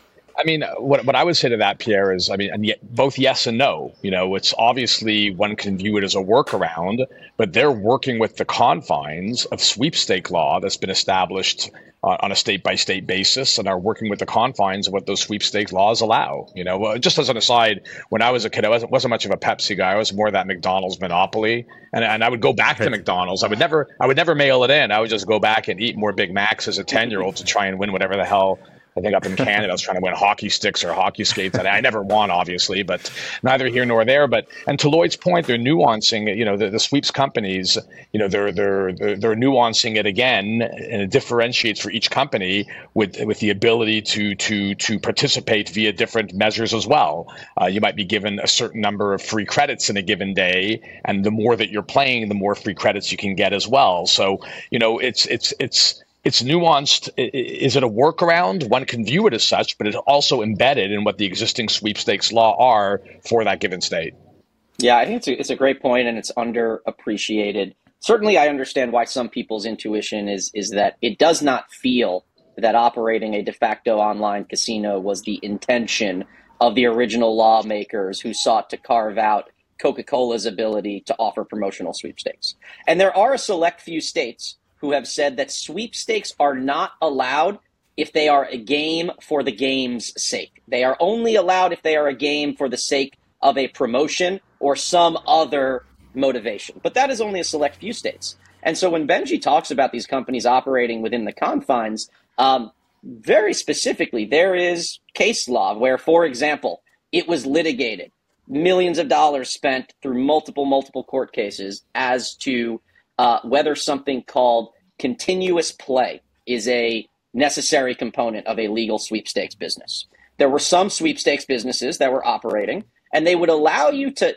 I mean, what what I would say to that, Pierre, is, I mean, and yet both yes and no. You know, it's obviously one can view it as a workaround, but they're working with the confines of sweepstake law that's been established uh, on a state-by-state basis, and are working with the confines of what those sweepstake laws allow. You know, well, just as an aside, when I was a kid, I wasn't, wasn't much of a Pepsi guy. I was more that McDonald's monopoly, and and I would go back to McDonald's. I would never, I would never mail it in. I would just go back and eat more Big Macs as a ten-year-old to try and win whatever the hell. I think up in Canada, I was trying to win hockey sticks or hockey skates. And I never won, obviously, but neither here nor there. But and to Lloyd's point, they're nuancing. You know, the, the sweeps companies. You know, they're they're they're, they're nuancing it again, and it differentiates for each company with with the ability to to to participate via different measures as well. Uh, you might be given a certain number of free credits in a given day, and the more that you're playing, the more free credits you can get as well. So you know, it's it's it's. It's nuanced. Is it a workaround? One can view it as such, but it's also embedded in what the existing sweepstakes law are for that given state. Yeah, I think it's a, it's a great point, and it's underappreciated. Certainly, I understand why some people's intuition is is that it does not feel that operating a de facto online casino was the intention of the original lawmakers who sought to carve out Coca-Cola's ability to offer promotional sweepstakes. And there are a select few states who have said that sweepstakes are not allowed if they are a game for the game's sake. They are only allowed if they are a game for the sake of a promotion or some other motivation. But that is only a select few states. And so when Benji talks about these companies operating within the confines, um, very specifically, there is case law where, for example, it was litigated, millions of dollars spent through multiple, multiple court cases as to Uh, whether something called continuous play is a necessary component of a legal sweepstakes business. There were some sweepstakes businesses that were operating, and they would allow you to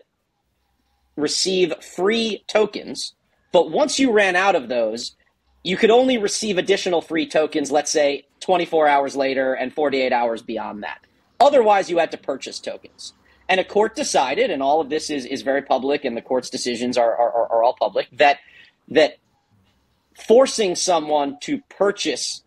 receive free tokens, but once you ran out of those, you could only receive additional free tokens, let's say twenty-four hours later and forty-eight hours beyond that. Otherwise, you had to purchase tokens. And a court decided, and all of this is, is very public, and the court's decisions are, are, are all public, that that forcing someone to purchase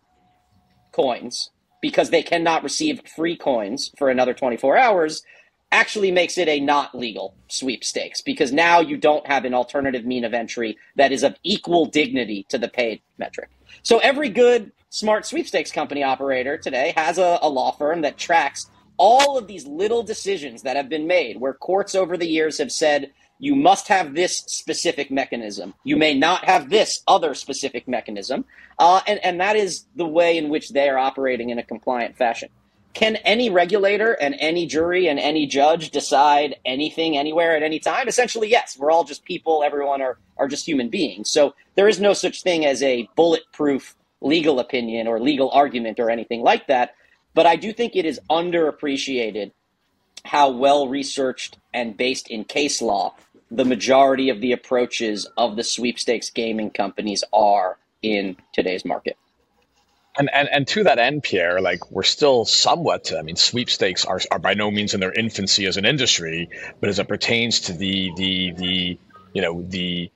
coins because they cannot receive free coins for another twenty-four hours actually makes it a not legal sweepstakes, because now you don't have an alternative mean of entry that is of equal dignity to the paid metric. So every good, smart sweepstakes company operator today has a, a law firm that tracks all of these little decisions that have been made where courts over the years have said, you must have this specific mechanism. You may not have this other specific mechanism. Uh, and, and that is the way in which they are operating in a compliant fashion. Can any regulator and any jury and any judge decide anything anywhere at any time? Essentially, yes. We're all just people. Everyone are, are just human beings. So there is no such thing as a bulletproof legal opinion or legal argument or anything like that. But I do think it is underappreciated how well researched and based in case law the majority of the approaches of the sweepstakes gaming companies are in today's market. And, and and to that end, Pierre, like we're still somewhat, I mean, sweepstakes are, are by no means in their infancy as an industry, but as it pertains to the the the you know the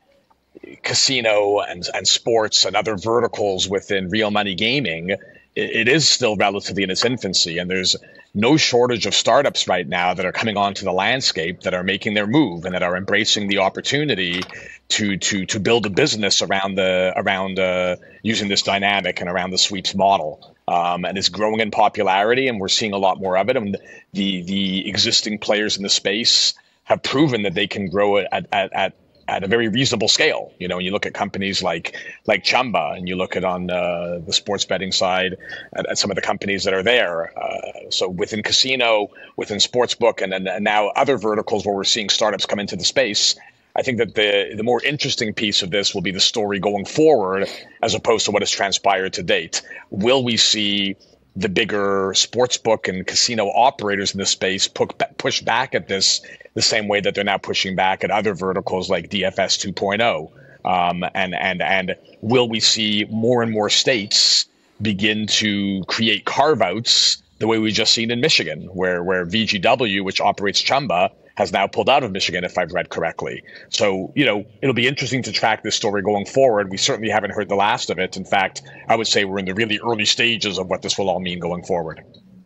casino and, and sports and other verticals within real money gaming, it, it is still relatively in its infancy. And there's no shortage of startups right now that are coming onto the landscape that are making their move and that are embracing the opportunity to to to build a business around the around uh, using this dynamic and around the sweeps model. Um, and it's growing in popularity, and we're seeing a lot more of it. And the the existing players in the space have proven that they can grow it at at, at at a very reasonable scale. You know, when you look at companies like like Chumba, and you look at on uh, the sports betting side at, at some of the companies that are there. Uh, so within casino, within sportsbook, and, and, and now other verticals where we're seeing startups come into the space. I think that the the more interesting piece of this will be the story going forward, as opposed to what has transpired to date. Will we see the bigger sportsbook and casino operators in the space push back at this the same way that they're now pushing back at other verticals like D F S two point oh? Um, and and and will we see more and more states begin to create carve-outs the way we just seen in Michigan, where where V G W, which operates Chumba, has now pulled out of Michigan, if I've read correctly. So, you know, it'll be interesting to track this story going forward. We certainly haven't heard the last of it. In fact, I would say we're in the really early stages of what this will all mean going forward.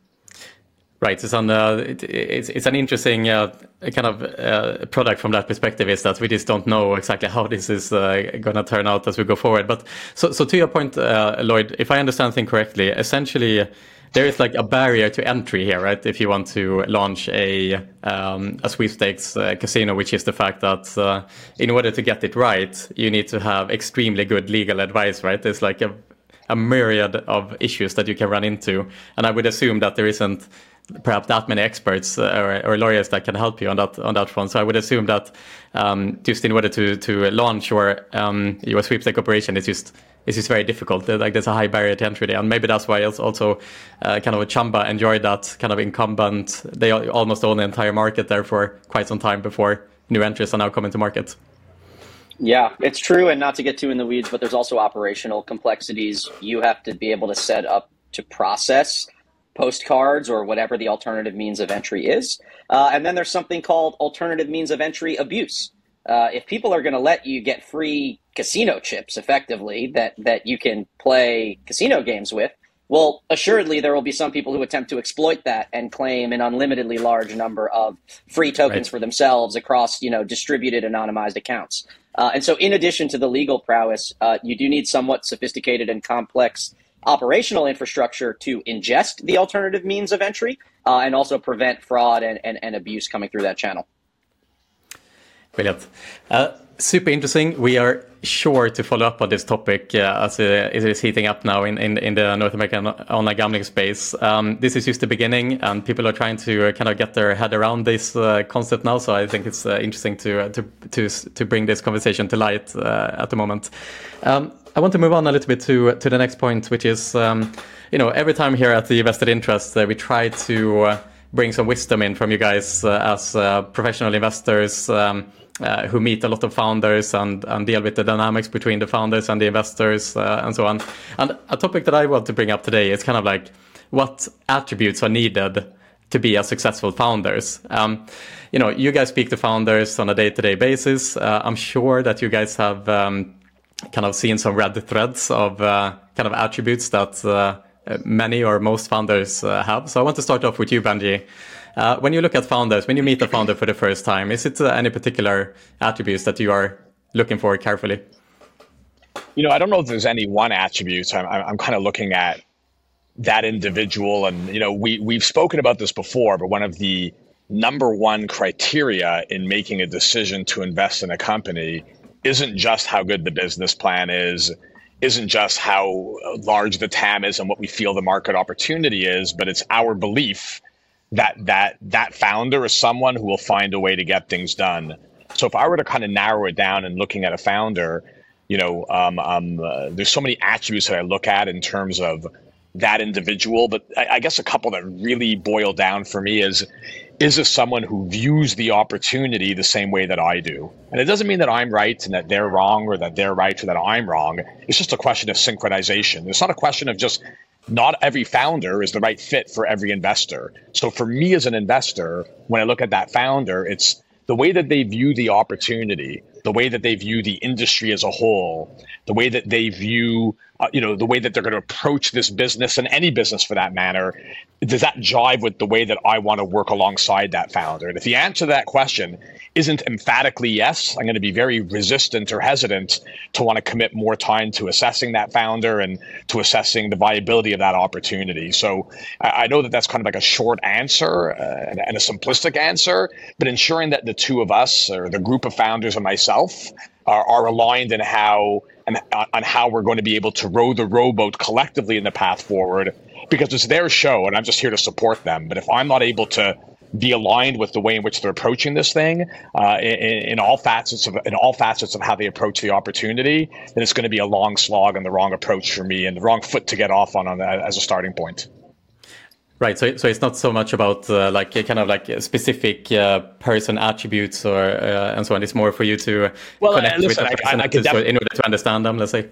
Right. It's, on, uh, it, it's, it's an interesting uh, kind of uh, product from that perspective, is that we just don't know exactly how this is uh, going to turn out as we go forward. But so, so to your point, uh, Lloyd, if I understand things correctly, essentially there is like a barrier to entry here, right? If you want to launch a um, a sweepstakes uh, casino, which is the fact that uh, in order to get it right, you need to have extremely good legal advice, right? There's like a, a myriad of issues that you can run into. And I would assume that there isn't perhaps that many experts uh, or, or lawyers that can help you on that on that front. So I would assume that um, just in order to to launch your um, your sweepstake operation, it's just it's just very difficult. Like there's a high barrier to entry there, and maybe that's why it's also uh, kind of a Chumba enjoyed that kind of incumbent. They almost own the entire market there for quite some time before new entrants are now coming to market. Yeah, it's true, and not to get too in the weeds, but there's also operational complexities. You have to be able to set up to process postcards or whatever the alternative means of entry is. Uh, and then there's something called alternative means of entry abuse. Uh, if people are going to let you get free casino chips effectively that, that you can play casino games with, well, assuredly there will be some people who attempt to exploit that and claim an unlimitedly large number of free tokens right. for themselves across, you know, distributed anonymized accounts. Uh, and so in addition to the legal prowess, uh, you do need somewhat sophisticated and complex operational infrastructure to ingest the alternative means of entry uh, and also prevent fraud and, and, and abuse coming through that channel. Brilliant. Uh, super interesting. We are sure to follow up on this topic uh, as uh, it is heating up now in, in, in the North American online gambling space. Um, this is just the beginning, and people are trying to uh, kind of get their head around this uh, concept now. So I think it's uh, interesting to, uh, to to to bring this conversation to light uh, at the moment. Um, I want to move on a little bit to to the next point, which is, um, you know, every time here at the Vested Interest, uh, we try to uh, bring some wisdom in from you guys uh, as uh, professional investors um, uh, who meet a lot of founders and, and deal with the dynamics between the founders and the investors uh, and so on. And a topic that I want to bring up today is kind of like what attributes are needed to be a successful founders. Um, you know, you guys speak to founders on a day-to-day basis. Uh, I'm sure that you guys have um, kind of seen some red threads of uh, kind of attributes that uh, many or most founders uh, have. So I want to start off with you, Benji. Uh, when you look at founders, when you meet a founder for the first time, is it uh, any particular attributes that you are looking for carefully? You know, I don't know if there's any one attribute. I'm, I'm kind of looking at that individual. And, you know, we, we've spoken about this before, but one of the number one criteria in making a decision to invest in a company isn't just how good the business plan is, isn't just how large the T A M is and what we feel the market opportunity is, but it's our belief that that that founder is someone who will find a way to get things done. So if I were to kind of narrow it down and looking at a founder, you know, um, um, uh, there's so many attributes that I look at in terms of that individual, but I, I guess a couple that really boil down for me is, is this someone who views the opportunity the same way that I do? And it doesn't mean that I'm right and that they're wrong or that they're right or that I'm wrong. It's just a question of synchronization. It's not a question of just not every founder is the right fit for every investor. So for me as an investor, when I look at that founder, it's the way that they view the opportunity, the way that they view the industry as a whole, the way that they view, uh, you know, the way that they're going to approach this business and any business for that matter, does that jive with the way that I want to work alongside that founder? And if the answer to that question isn't emphatically yes, I'm going to be very resistant or hesitant to want to commit more time to assessing that founder and to assessing the viability of that opportunity. So I, I know that that's kind of like a short answer uh, and, and a simplistic answer, but ensuring that the two of us or the group of founders and myself are, are aligned in how and on how we're going to be able to row the rowboat collectively in the path forward, because it's their show and I'm just here to support them. But if I'm not able to be aligned with the way in which they're approaching this thing uh, in, in all facets of in all facets of how they approach the opportunity, then it's going to be a long slog and the wrong approach for me and the wrong foot to get off on, on as a starting point. Right. So, so it's not so much about uh, like a kind of like specific uh, person attributes or uh, and so on. It's more for you to well, connect uh, listen, with the person I, I, I def- in order to understand them, let's say.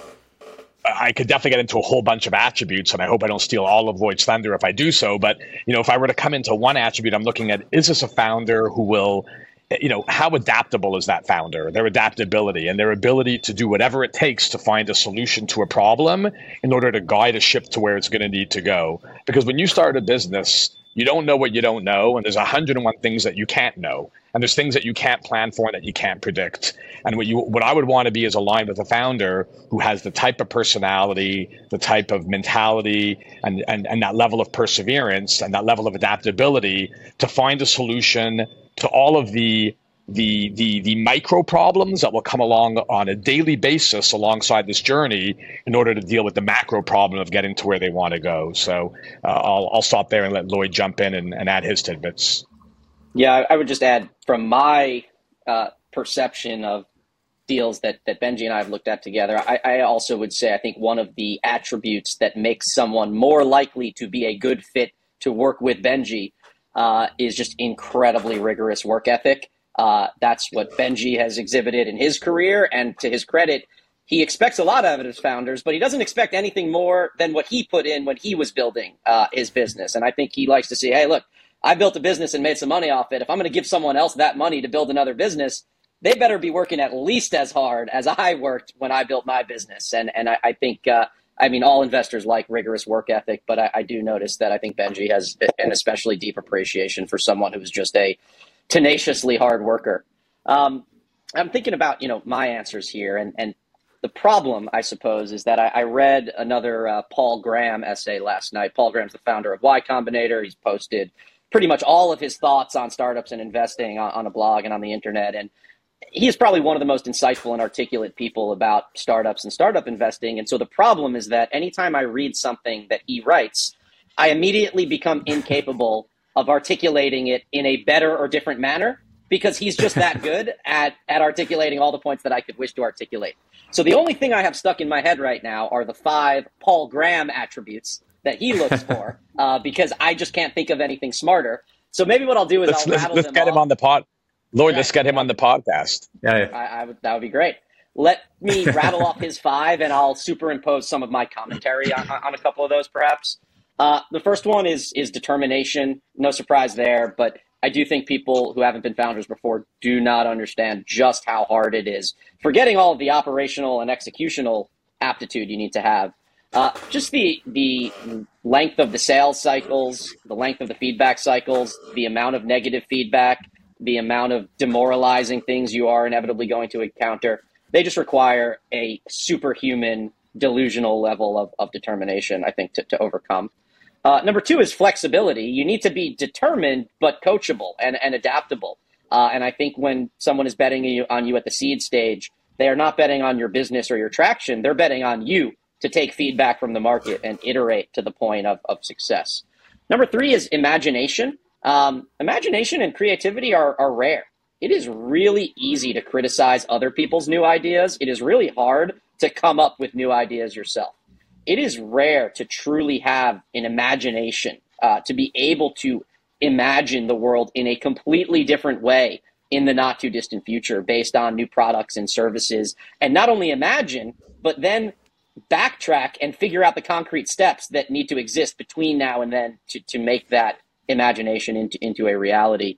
I could definitely get into a whole bunch of attributes, and I hope I don't steal all of Lloyd's thunder if I do so. But, you know, if I were to come into one attribute, I'm looking at, is this a founder who will, you know, how adaptable is that founder, their adaptability and their ability to do whatever it takes to find a solution to a problem in order to guide a ship to where it's going to need to go. Because when you start a business, you don't know what you don't know, and there's one hundred and one things that you can't know. And there's things that you can't plan for and that you can't predict. And what you, what I would want to be is aligned with a founder who has the type of personality, the type of mentality, and, and, and that level of perseverance and that level of adaptability to find a solution to all of the the the the micro problems that will come along on a daily basis alongside this journey in order to deal with the macro problem of getting to where they want to go. So uh, I'll I'll stop there and let Lloyd jump in and, and add his tidbits. Yeah, I would just add from my uh, perception of deals that, that Benji and I have looked at together, I, I also would say I think one of the attributes that makes someone more likely to be a good fit to work with Benji uh, is just incredibly rigorous work ethic. Uh, that's what Benji has exhibited in his career, and to his credit, he expects a lot out of his founders, but he doesn't expect anything more than what he put in when he was building uh, his business. And I think he likes to see, hey, look, I built a business and made some money off it. If I'm going to give someone else that money to build another business, they better be working at least as hard as I worked when I built my business. And and I, I think, uh, I mean, all investors like rigorous work ethic, but I, I do notice that I think Benji has an especially deep appreciation for someone who's just a tenaciously hard worker. Um, I'm thinking about, you know, my answers here. And, and the problem, I suppose, is that I, I read another uh, Paul Graham essay last night. Paul Graham's the founder of Y Combinator. He's posted pretty much all of his thoughts on startups and investing on, on a blog and on the internet. And he is probably one of the most insightful and articulate people about startups and startup investing. And so the problem is that anytime I read something that he writes, I immediately become incapable of articulating it in a better or different manner, because he's just that good at, at articulating all the points that I could wish to articulate. So the only thing I have stuck in my head right now are the five Paul Graham attributes that he looks for, uh, because I just can't think of anything smarter. So maybe what I'll do is let's, I'll let's, rattle let's them get off. him on the pod. Lloyd, Yeah. let's get him on the podcast. Yeah, yeah. I, I would, that would be great. Let me rattle off his five, and I'll superimpose some of my commentary on, on a couple of those, perhaps. Uh, the first one is is determination. No surprise there, but I do think people who haven't been founders before do not understand just how hard it is. Forgetting all of the operational and executional aptitude you need to have. Uh, just the the length of the sales cycles, the length of the feedback cycles, the amount of negative feedback, the amount of demoralizing things you are inevitably going to encounter. They just require a superhuman, delusional level of, of determination, I think, to, to overcome. Uh, number two is flexibility. You need to be determined, but coachable and, and adaptable. Uh, and I think when someone is betting you, on you at the seed stage, they are not betting on your business or your traction. They're betting on you to take feedback from the market and iterate to the point of, of success. Number three is imagination. Um, imagination and creativity are, are rare. It is really easy to criticize other people's new ideas. It is really hard to come up with new ideas yourself. It is rare to truly have an imagination, uh, to be able to imagine the world in a completely different way in the not too distant future based on new products and services. And not only imagine, but then backtrack and figure out the concrete steps that need to exist between now and then to, to make that imagination into, into a reality.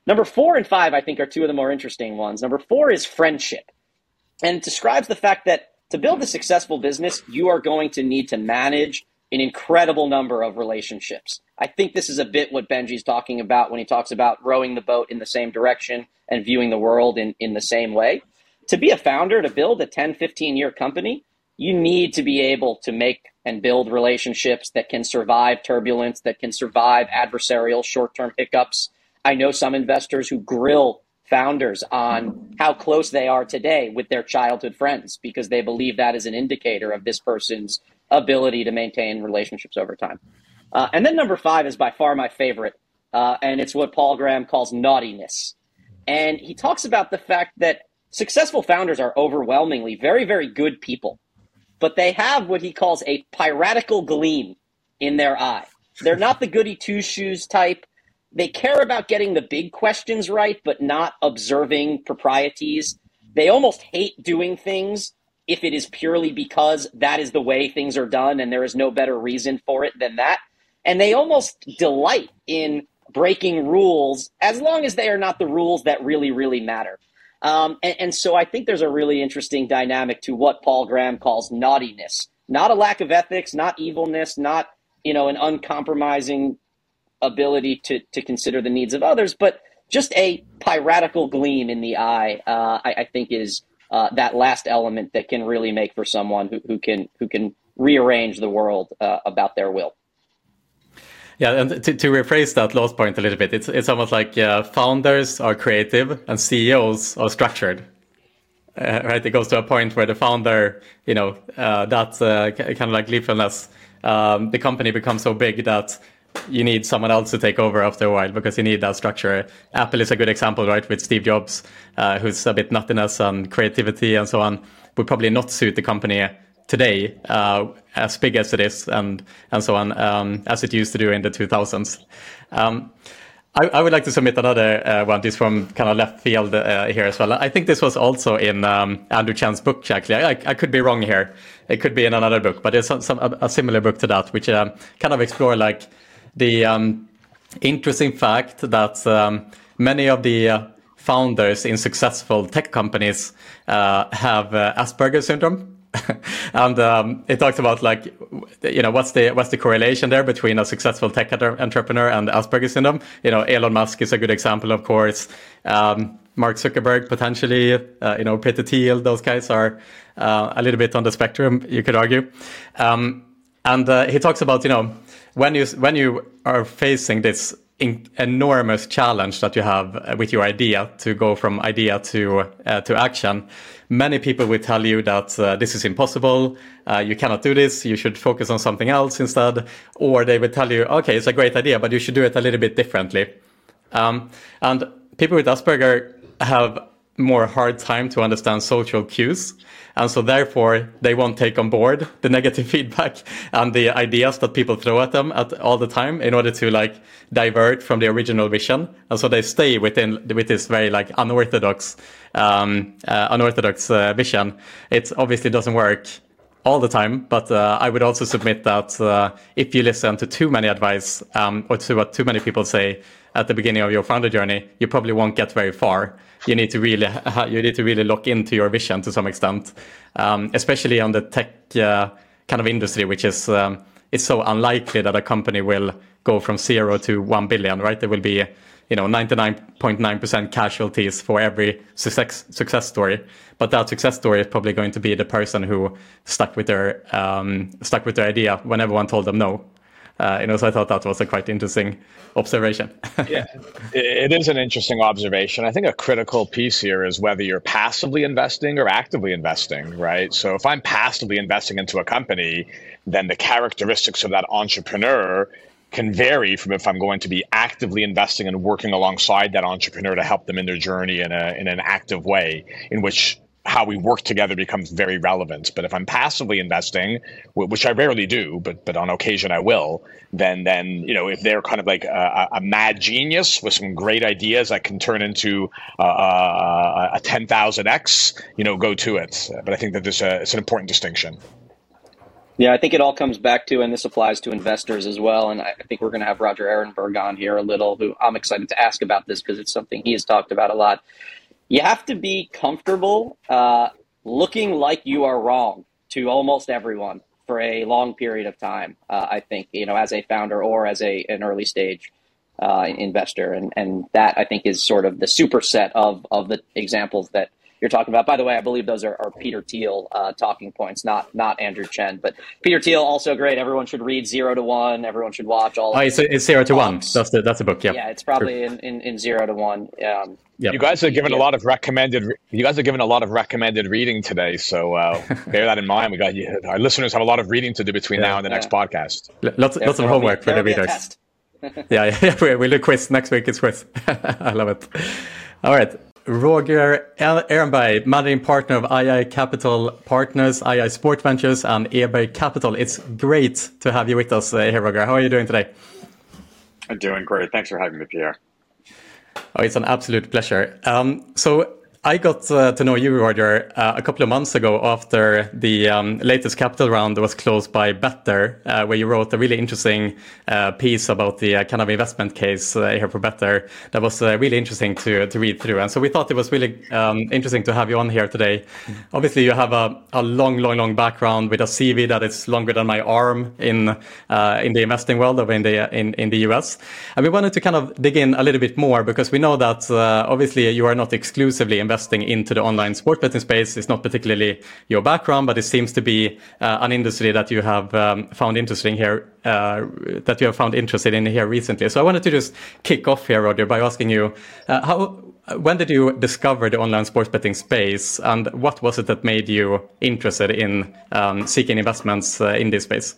Number four and five, I think, are two of the more interesting ones. Number four is friendship. And it describes the fact that to build a successful business, you are going to need to manage an incredible number of relationships. I think this is a bit what Benji's talking about when he talks about rowing the boat in the same direction and viewing the world in, in the same way. To be a founder, to build a ten, fifteen year company, you need to be able to make and build relationships that can survive turbulence, that can survive adversarial short-term hiccups. I know some investors who grill founders on how close they are today with their childhood friends because they believe that is an indicator of this person's ability to maintain relationships over time. Uh, and then number five is by far my favorite, uh, and it's what Paul Graham calls naughtiness. And he talks about the fact that successful founders are overwhelmingly very, very good people, but they have what he calls a piratical gleam in their eye. They're not the goody two-shoes type. They care about getting the big questions right, but not observing proprieties. They almost hate doing things if it is purely because that is the way things are done and there is no better reason for it than that. And they almost delight in breaking rules as long as they are not the rules that really, really matter. Um, and, and so I think there's a really interesting dynamic to what Paul Graham calls naughtiness. Not a lack of ethics, not evilness, not, you know, an uncompromising ability to, to consider the needs of others, but just a piratical gleam in the eye, uh, I, I think is uh, that last element that can really make for someone who, who can who can rearrange the world uh, about their will. Yeah, and to, to rephrase that last point a little bit, it's it's almost like uh, founders are creative and C E Os are structured. Uh, right, it goes to a point where the founder, you know, uh, that uh, kind of like gleefulness, um, the company becomes so big that you need someone else to take over after a while because you need that structure. Apple is a good example, right, with Steve Jobs, uh, who's a bit nuttiness and creativity and so on, would probably not suit the company today, uh, as big as it is and and so on, um, as it used to do in the two thousands. Um, I, I would like to submit another uh, one, this from kind of left field uh, here as well. I think this was also in um, Andrew Chan's book, actually. I, I could be wrong here. It could be in another book, but it's some, some, a, a similar book to that, which um, kind of explore like the um, interesting fact that um, many of the uh, founders in successful tech companies uh, have uh, Asperger's syndrome. And um, it talks about like, you know, what's the what's the correlation there between a successful tech entrepreneur and Asperger's syndrome? You know, Elon Musk is a good example, of course. Um, Mark Zuckerberg, potentially, uh, you know, Peter Thiel, those guys are uh, a little bit on the spectrum, you could argue. Um, and uh, he talks about, you know, when you when you are facing this in enormous challenge that you have with your idea to go from idea to uh, to action, many people will tell you that uh, this is impossible, uh, you cannot do this, you should focus on something else instead, or they will tell you, okay, it's a great idea, but you should do it a little bit differently. Um, and people with Asperger have more hard time to understand social cues. And so therefore, they won't take on board the negative feedback and the ideas that people throw at them at all the time in order to like divert from the original vision. And so they stay within with this very like unorthodox, um, uh, unorthodox uh, vision. It obviously doesn't work all the time, but uh, I would also submit that uh, if you listen to too many advice um, or to what too many people say at the beginning of your founder journey, you probably won't get very far. You need to really, you need to really look into your vision to some extent, um, especially on the tech uh, kind of industry, which is um, it's so unlikely that a company will go from zero to one billion, right? There will be, you know, ninety-nine point nine percent casualties for every success success story, but that success story is probably going to be the person who stuck with their um, stuck with their idea when everyone told them no. Uh, you know, so I thought that was a quite interesting observation. Yeah, it is an interesting observation. I think a critical piece here is whether you're passively investing or actively investing, right? So if I'm passively investing into a company, then the characteristics of that entrepreneur can vary from if I'm going to be actively investing and working alongside that entrepreneur to help them in their journey in a in an active way, in which how we work together becomes very relevant. But if I'm passively investing, which I rarely do, but but on occasion I will, then then you know if they're kind of like a, a mad genius with some great ideas that can turn into uh, a, a ten thousand X, you know, go to it. But I think that there's a, it's an important distinction. Yeah, I think it all comes back to, and this applies to investors as well, and I think we're going to have Roger Ehrenberg on here a little, who I'm excited to ask about this because it's something he has talked about a lot. You have to be comfortable uh, looking like you are wrong to almost everyone for a long period of time, uh, I think, you know, as a founder or as a an early stage uh, investor. And, and that, I think, is sort of the superset of, of the examples that you're talking about. By the way, I believe those are, are Peter Thiel uh, talking points, not not Andrew Chen. But Peter Thiel, also great. Everyone should read Zero to One. Everyone should watch all. Oh, it's, it's Zero to One. That's the that's the book. Yeah. Yeah, it's probably in, in, in Zero to One. Um, Yep. You guys are given a lot of recommended. You guys are given a lot of recommended reading today, so uh, bear that in mind. We got you, our listeners have a lot of reading to do between yeah, now and the yeah. next podcast. Lots, lots of homework for the readers. yeah, yeah, we will do quiz next week. It's quiz. I love it. All right, Roger Ehrenberg, managing partner of I I Capital Partners, I I Sport Ventures, and Eberg Capital. It's great to have you with us uh, here, Roger. How are you doing today? I'm doing great. Thanks for having me, Pierre. Oh, it's an absolute pleasure. Um, so I got uh, to know you, Roger, uh, a couple of months ago after the um, latest capital round was closed by Better, uh, where you wrote a really interesting uh, piece about the uh, kind of investment case uh, here for Better. That was uh, really interesting to to read through. And so we thought it was really um, interesting to have you on here today. Mm-hmm. Obviously, you have a, a long, long, long background with a C V that is longer than my arm in uh, in the investing world over in the in, in the U S. And we wanted to kind of dig in a little bit more because we know that uh, obviously you are not exclusively investing into the online sport betting space. It's not particularly your background, but it seems to be uh, an industry that you have um, found interesting here, uh, that you have found interested in here recently. So I wanted to just kick off here, Roger, by asking you, uh, how, when did you discover the online sports betting space, and what was it that made you interested in um, seeking investments uh, in this space?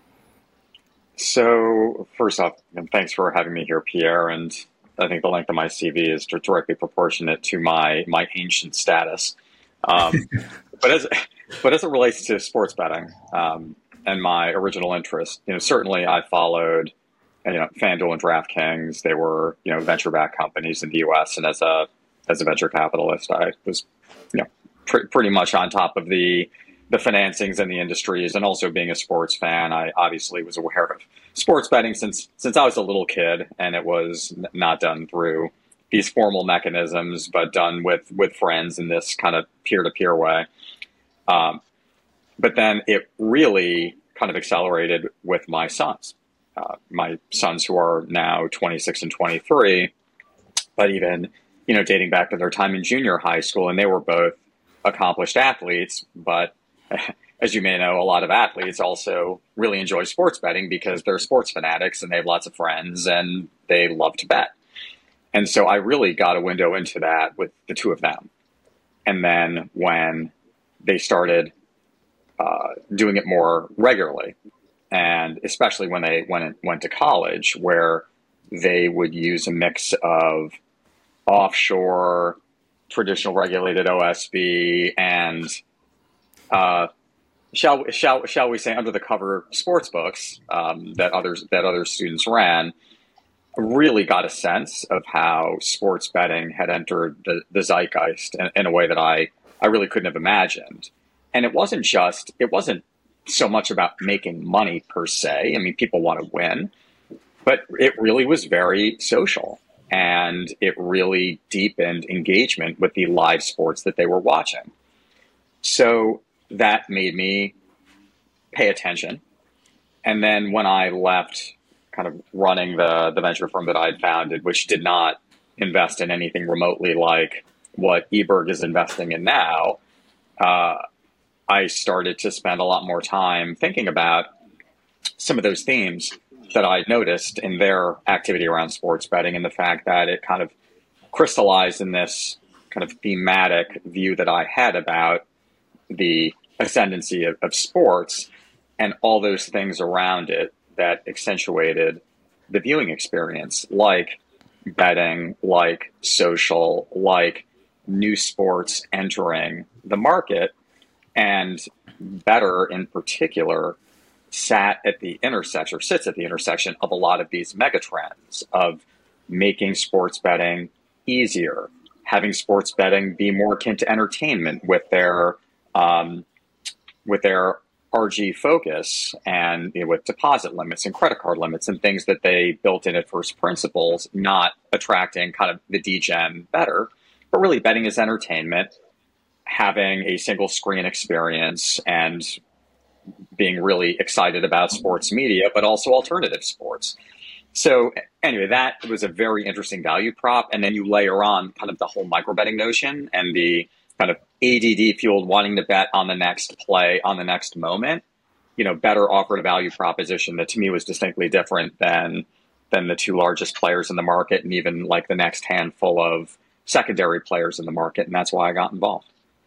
So first off, and thanks for having me here, Pierre, and I think the length of my C V is directly proportionate to my my ancient status. Um, but as but as it relates to sports betting um, and my original interest, you know, certainly I followed, you know, FanDuel and DraftKings. They were, you know, venture-backed companies in the U S, and as a as a venture capitalist, I was, you know, pr- pretty much on top of the the financings and the industries, and also being a sports fan, I obviously was aware of sports betting since since I was a little kid, and it was not done through these formal mechanisms, but done with with friends in this kind of peer-to-peer way. Um, but then it really kind of accelerated with my sons, uh, my sons who are now twenty-six and twenty-three, but even, you know, dating back to their time in junior high school, and they were both accomplished athletes, but as you may know, a lot of athletes also really enjoy sports betting because they're sports fanatics and they have lots of friends and they love to bet. And so I really got a window into that with the two of them. And then when they started uh, doing it more regularly, and especially when they went, went to college, where they would use a mix of offshore, traditional regulated O S B, and Uh, shall shall shall we say under the cover sports books um, that others that other students ran, really got a sense of how sports betting had entered the, the zeitgeist in, in a way that I I really couldn't have imagined. And it wasn't just it wasn't so much about making money per se. I mean, people want to win, but it really was very social, and it really deepened engagement with the live sports that they were watching. So that made me pay attention. And then when I left kind of running the, the venture firm that I'd founded, which did not invest in anything remotely like what Eberg is investing in now, uh, I started to spend a lot more time thinking about some of those themes that I'd noticed in their activity around sports betting, and the fact that it kind of crystallized in this kind of thematic view that I had about the ascendancy of, of sports and all those things around it that accentuated the viewing experience, like betting, like social, like new sports entering the market. And Better in particular sat at the intersection, or sits at the intersection of a lot of these megatrends of making sports betting easier, having sports betting be more akin to entertainment with their um, with their R G focus and you know, with deposit limits and credit card limits and things that they built in at first principles, not attracting kind of the D-Gen better, but really betting as entertainment, having a single screen experience and being really excited about sports media, but also alternative sports. So anyway, that was a very interesting value prop. And then you layer on kind of the whole micro betting notion and the kind of A D D fueled wanting to bet on the next play, on the next moment. You know, Better offered a value proposition that to me was distinctly different than than the two largest players in the market and even like the next handful of secondary players in the market. And that's why I got involved.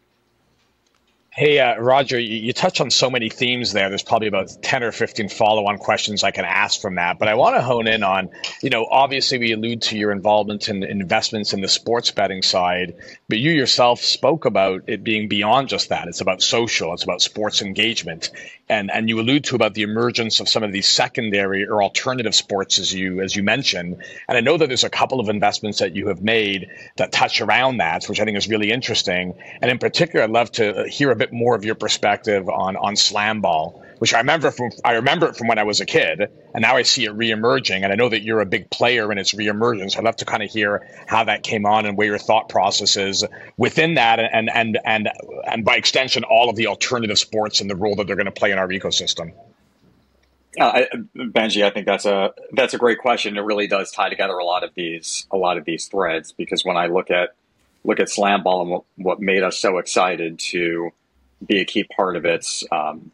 Hey, uh, Roger, you, you touched on so many themes there. There's probably about ten or fifteen follow-on questions I can ask from that. But I want to hone in on, you know, obviously we allude to your involvement in investments in the sports betting side, but you yourself spoke about it being beyond just that. It's about social, it's about sports engagement. And and you allude to about the emergence of some of these secondary or alternative sports, as you as you mentioned. And I know that there's a couple of investments that you have made that touch around that, which I think is really interesting. And in particular, I'd love to hear a bit more of your perspective on on slam ball, which I remember from I remember it from when I was a kid, and now I see it reemerging. And I know that you're a big player in its reemergence. I'd love to kind of hear how that came on and where your thought process is within that, and and and and by extension, all of the alternative sports and the role that they're going to play in our ecosystem. Uh, I, Benji, I think that's a that's a great question. It really does tie together a lot of these a lot of these threads, because when I look at look at slam ball and what, what made us so excited to be a key part of its um,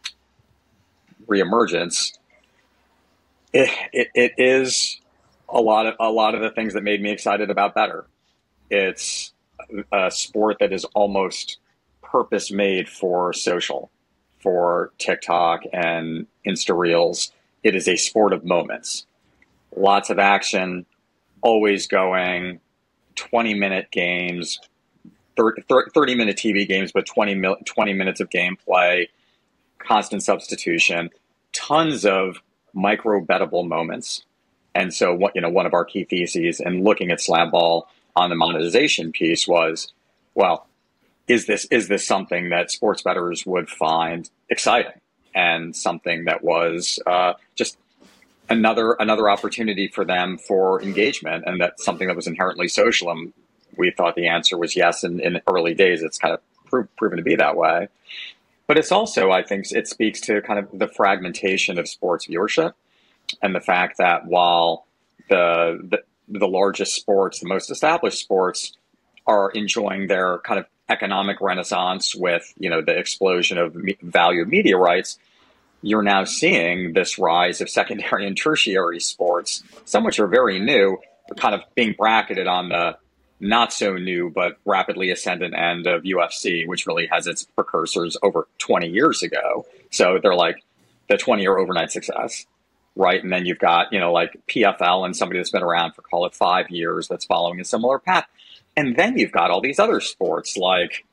reemergence, it, it it is a lot of a lot of the things that made me excited about Better. It's a sport that is almost purpose made for social, for TikTok and Insta Reels. It is a sport of moments, lots of action, always going, twenty minute games, thirty minute T V games, but twenty, twenty minutes of gameplay, constant substitution, tons of micro bettable moments. And so what, you know, one of our key theses in looking at slam ball on the monetization piece was, well, is this, is this something that sports bettors would find exciting and something that was uh, just another, another opportunity for them for engagement, and that's something that was inherently social? And we thought the answer was yes. And in early days, it's kind of pro- proven to be that way. But it's also, I think, it speaks to kind of the fragmentation of sports viewership and the fact that while the, the the largest sports, the most established sports, are enjoying their kind of economic renaissance with, you know, the explosion of me- value of media rights, you're now seeing this rise of secondary and tertiary sports, some which are very new, kind of being bracketed on the not so new but rapidly ascendant end of U F C, which really has its precursors over twenty years ago. So they're like the twenty year overnight success, right? And then you've got, you know, like P F L and somebody that's been around for, call it, five years that's following a similar path. And then you've got all these other sports like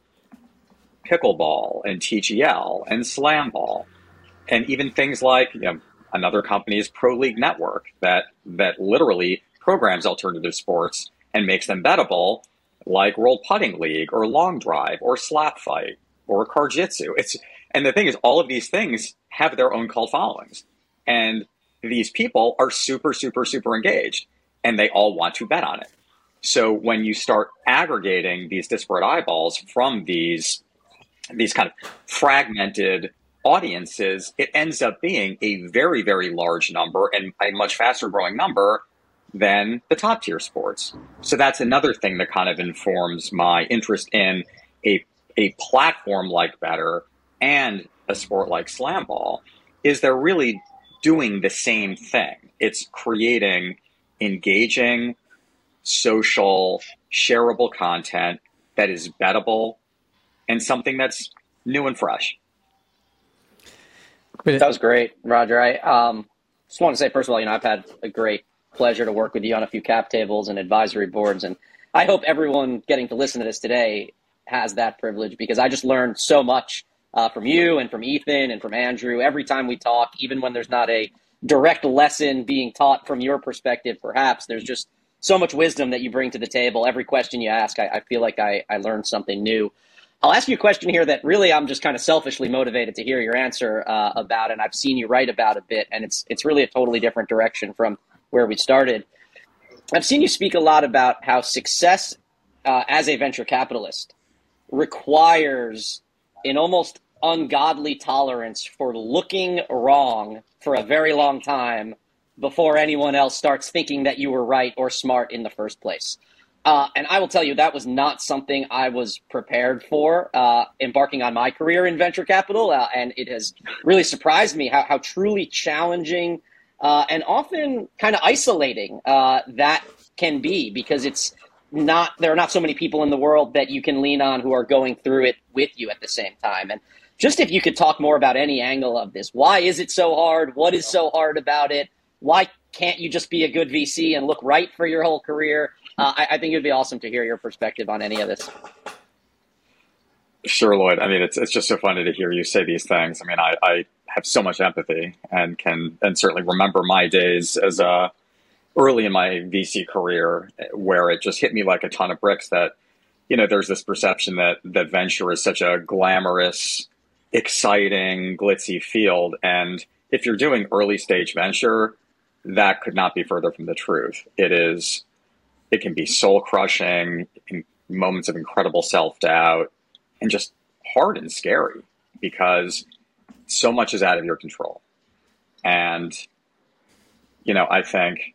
pickleball and T G L and slam ball, and even things like, you know, another company's Pro League Network that that literally programs alternative sports and makes them bettable, like World Putting League or Long Drive or Slap Fight or Card-Jitsu. It's and the thing is, all of these things have their own cult followings, and these people are super, super, super engaged, and they all want to bet on it. So when you start aggregating these disparate eyeballs from these these kind of fragmented audiences, it ends up being a very, very large number and a much faster growing number than the top tier sports. So that's another thing that kind of informs my interest in a a platform like Better and a sport like slam ball, is they're really doing the same thing. It's creating engaging, social, shareable content that is bettable and something that's new and fresh. That was great, Roger. I um, just want to say, first of all, you know, I've had a great pleasure to work with you on a few cap tables and advisory boards, and I hope everyone getting to listen to this today has that privilege, because I just learned so much uh, from you and from Ethan and from Andrew every time we talk, even when there's not a direct lesson being taught from your perspective. Perhaps there's just so much wisdom that you bring to the table. Every question you ask, I, I feel like I, I learned something new. I'll ask you a question here that really I'm just kind of selfishly motivated to hear your answer uh, about, and I've seen you write about a bit, and it's it's really a totally different direction from where we started. I've seen you speak a lot about how success uh, as a venture capitalist requires an almost ungodly tolerance for looking wrong for a very long time before anyone else starts thinking that you were right or smart in the first place. Uh, and I will tell you, that was not something I was prepared for uh, embarking on my career in venture capital. Uh, and it has really surprised me how, how truly challenging uh, and often kind of isolating uh, that can be, because it's not, there are not so many people in the world that you can lean on who are going through it with you at the same time. And just if you could talk more about any angle of this, why is it so hard? What is so hard about it? Why can't you just be a good V C and look right for your whole career? Uh, I, I think it would be awesome to hear your perspective on any of this. Sure, Lloyd. I mean, it's it's just so funny to hear you say these things. I mean, I, I have so much empathy and can and certainly remember my days as a early in my V C career where it just hit me like a ton of bricks that, you know, there's this perception that that venture is such a glamorous, exciting, glitzy field, and if you're doing early stage venture, that could not be further from the truth. It is, it can be soul crushing, moments of incredible self-doubt, and just hard and scary because so much is out of your control. And, you know, I think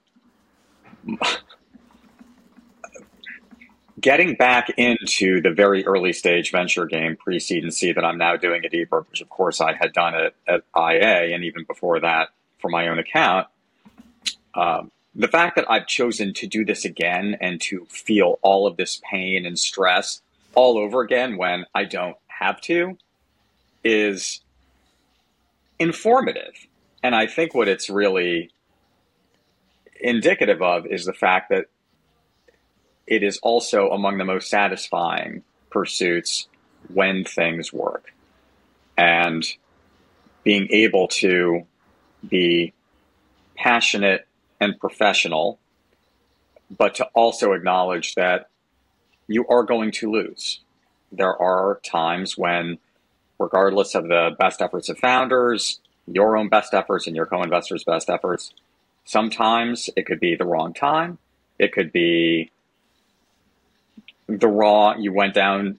getting back into the very early stage venture game, pre-seed and seed, that I'm now doing at eBird, which of course I had done it at I A, and even before that for my own account, um, the fact that I've chosen to do this again and to feel all of this pain and stress all over again when I don't have to is informative. And I think what it's really indicative of is the fact that it is also among the most satisfying pursuits when things work. And being able to be passionate and professional, but to also acknowledge that you are going to lose. There are times when, regardless of the best efforts of founders, your own best efforts and your co-investors' best efforts, sometimes it could be the wrong time. It could be the wrong, you went down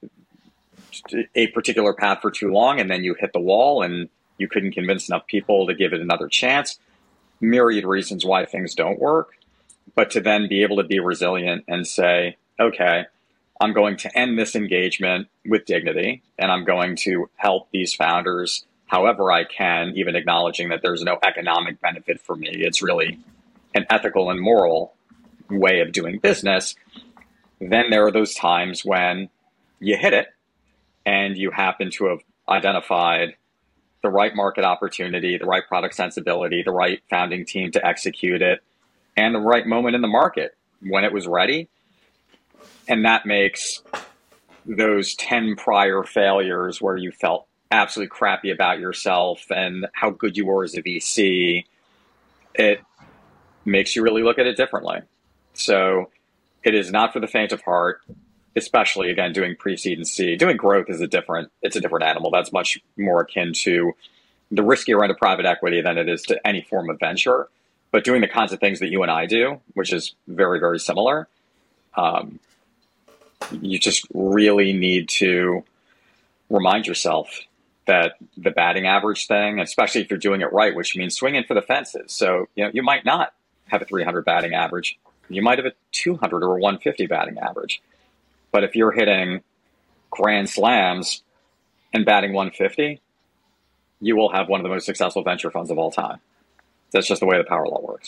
a particular path for too long and then you hit the wall and you couldn't convince enough people to give it another chance. Myriad reasons why things don't work, but to then be able to be resilient and say, okay, I'm going to end this engagement with dignity and I'm going to help these founders however I can, even acknowledging that there's no economic benefit for me. It's really an ethical and moral way of doing business. Then there are those times when you hit it and you happen to have identified the right market opportunity, the right product sensibility, the right founding team to execute it, and the right moment in the market when it was ready. And that makes those ten prior failures where you felt absolutely crappy about yourself and how good you were as a V C, it makes you really look at it differently. So it is not for the faint of heart, especially, again, doing pre-seed and seed. Doing growth is a different, it's a different animal. That's much more akin to the riskier end of private equity than it is to any form of venture. But doing the kinds of things that you and I do, which is very, very similar, um, you just really need to remind yourself that the batting average thing, especially if you're doing it right, which means swinging for the fences. So, you know, you might not have a three hundred batting average. You might have a two hundred or a one fifty batting average. But if you're hitting grand slams and batting one fifty, you will have one of the most successful venture funds of all time. That's just the way the power law works.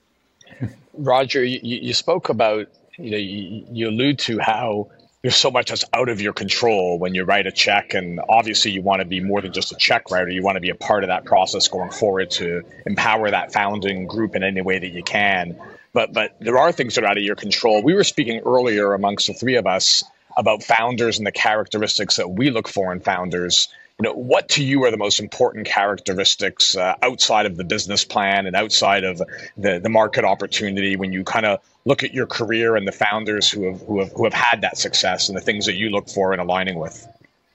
Roger, you, you spoke about, you know, you, you allude to how there's so much that's out of your control when you write a check. And obviously you want to be more than just a check writer. You want to be a part of that process going forward to empower that founding group in any way that you can. But but there are things that are out of your control. We were speaking earlier amongst the three of us about founders and the characteristics that we look for in founders. You know, what to you are the most important characteristics uh, outside of the business plan and outside of the, the market opportunity when you kind of look at your career and the founders who have, who have who have had that success and the things that you look for in aligning with?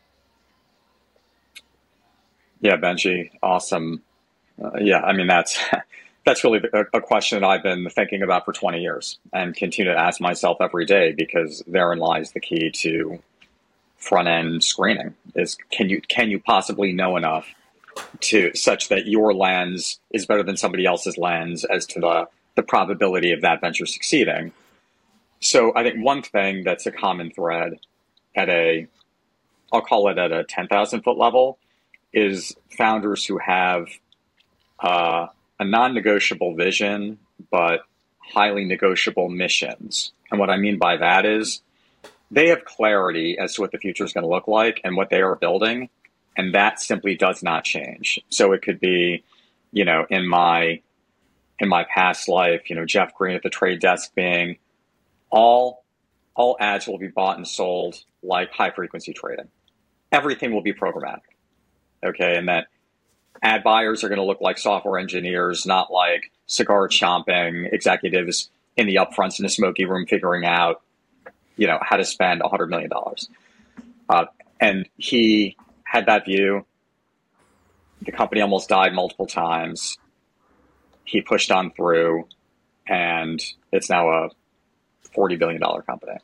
Yeah, Benji, awesome. Uh, yeah, I mean, that's that's really a, a question that I've been thinking about for twenty years and continue to ask myself every day, because therein lies the key to front end screening: is can you can you possibly know enough to such that your lens is better than somebody else's lens as to the the probability of that venture succeeding. So I think one thing that's a common thread at a, I'll call it at a ten thousand foot level, is founders who have uh, a non-negotiable vision, but highly negotiable missions. And what I mean by that is they have clarity as to what the future is going to look like and what they are building, and that simply does not change. So it could be, you know, in my in my past life, you know, Jeff Green at the Trade Desk being, all all ads will be bought and sold like high frequency trading. Everything will be programmatic. Okay, and that ad buyers are going to look like software engineers, not like cigar chomping executives in the upfronts in a smoky room figuring out, you know, how to spend a hundred million dollars. Uh, and he had that view. The company almost died multiple times. He pushed on through, and it's now a forty billion dollar company.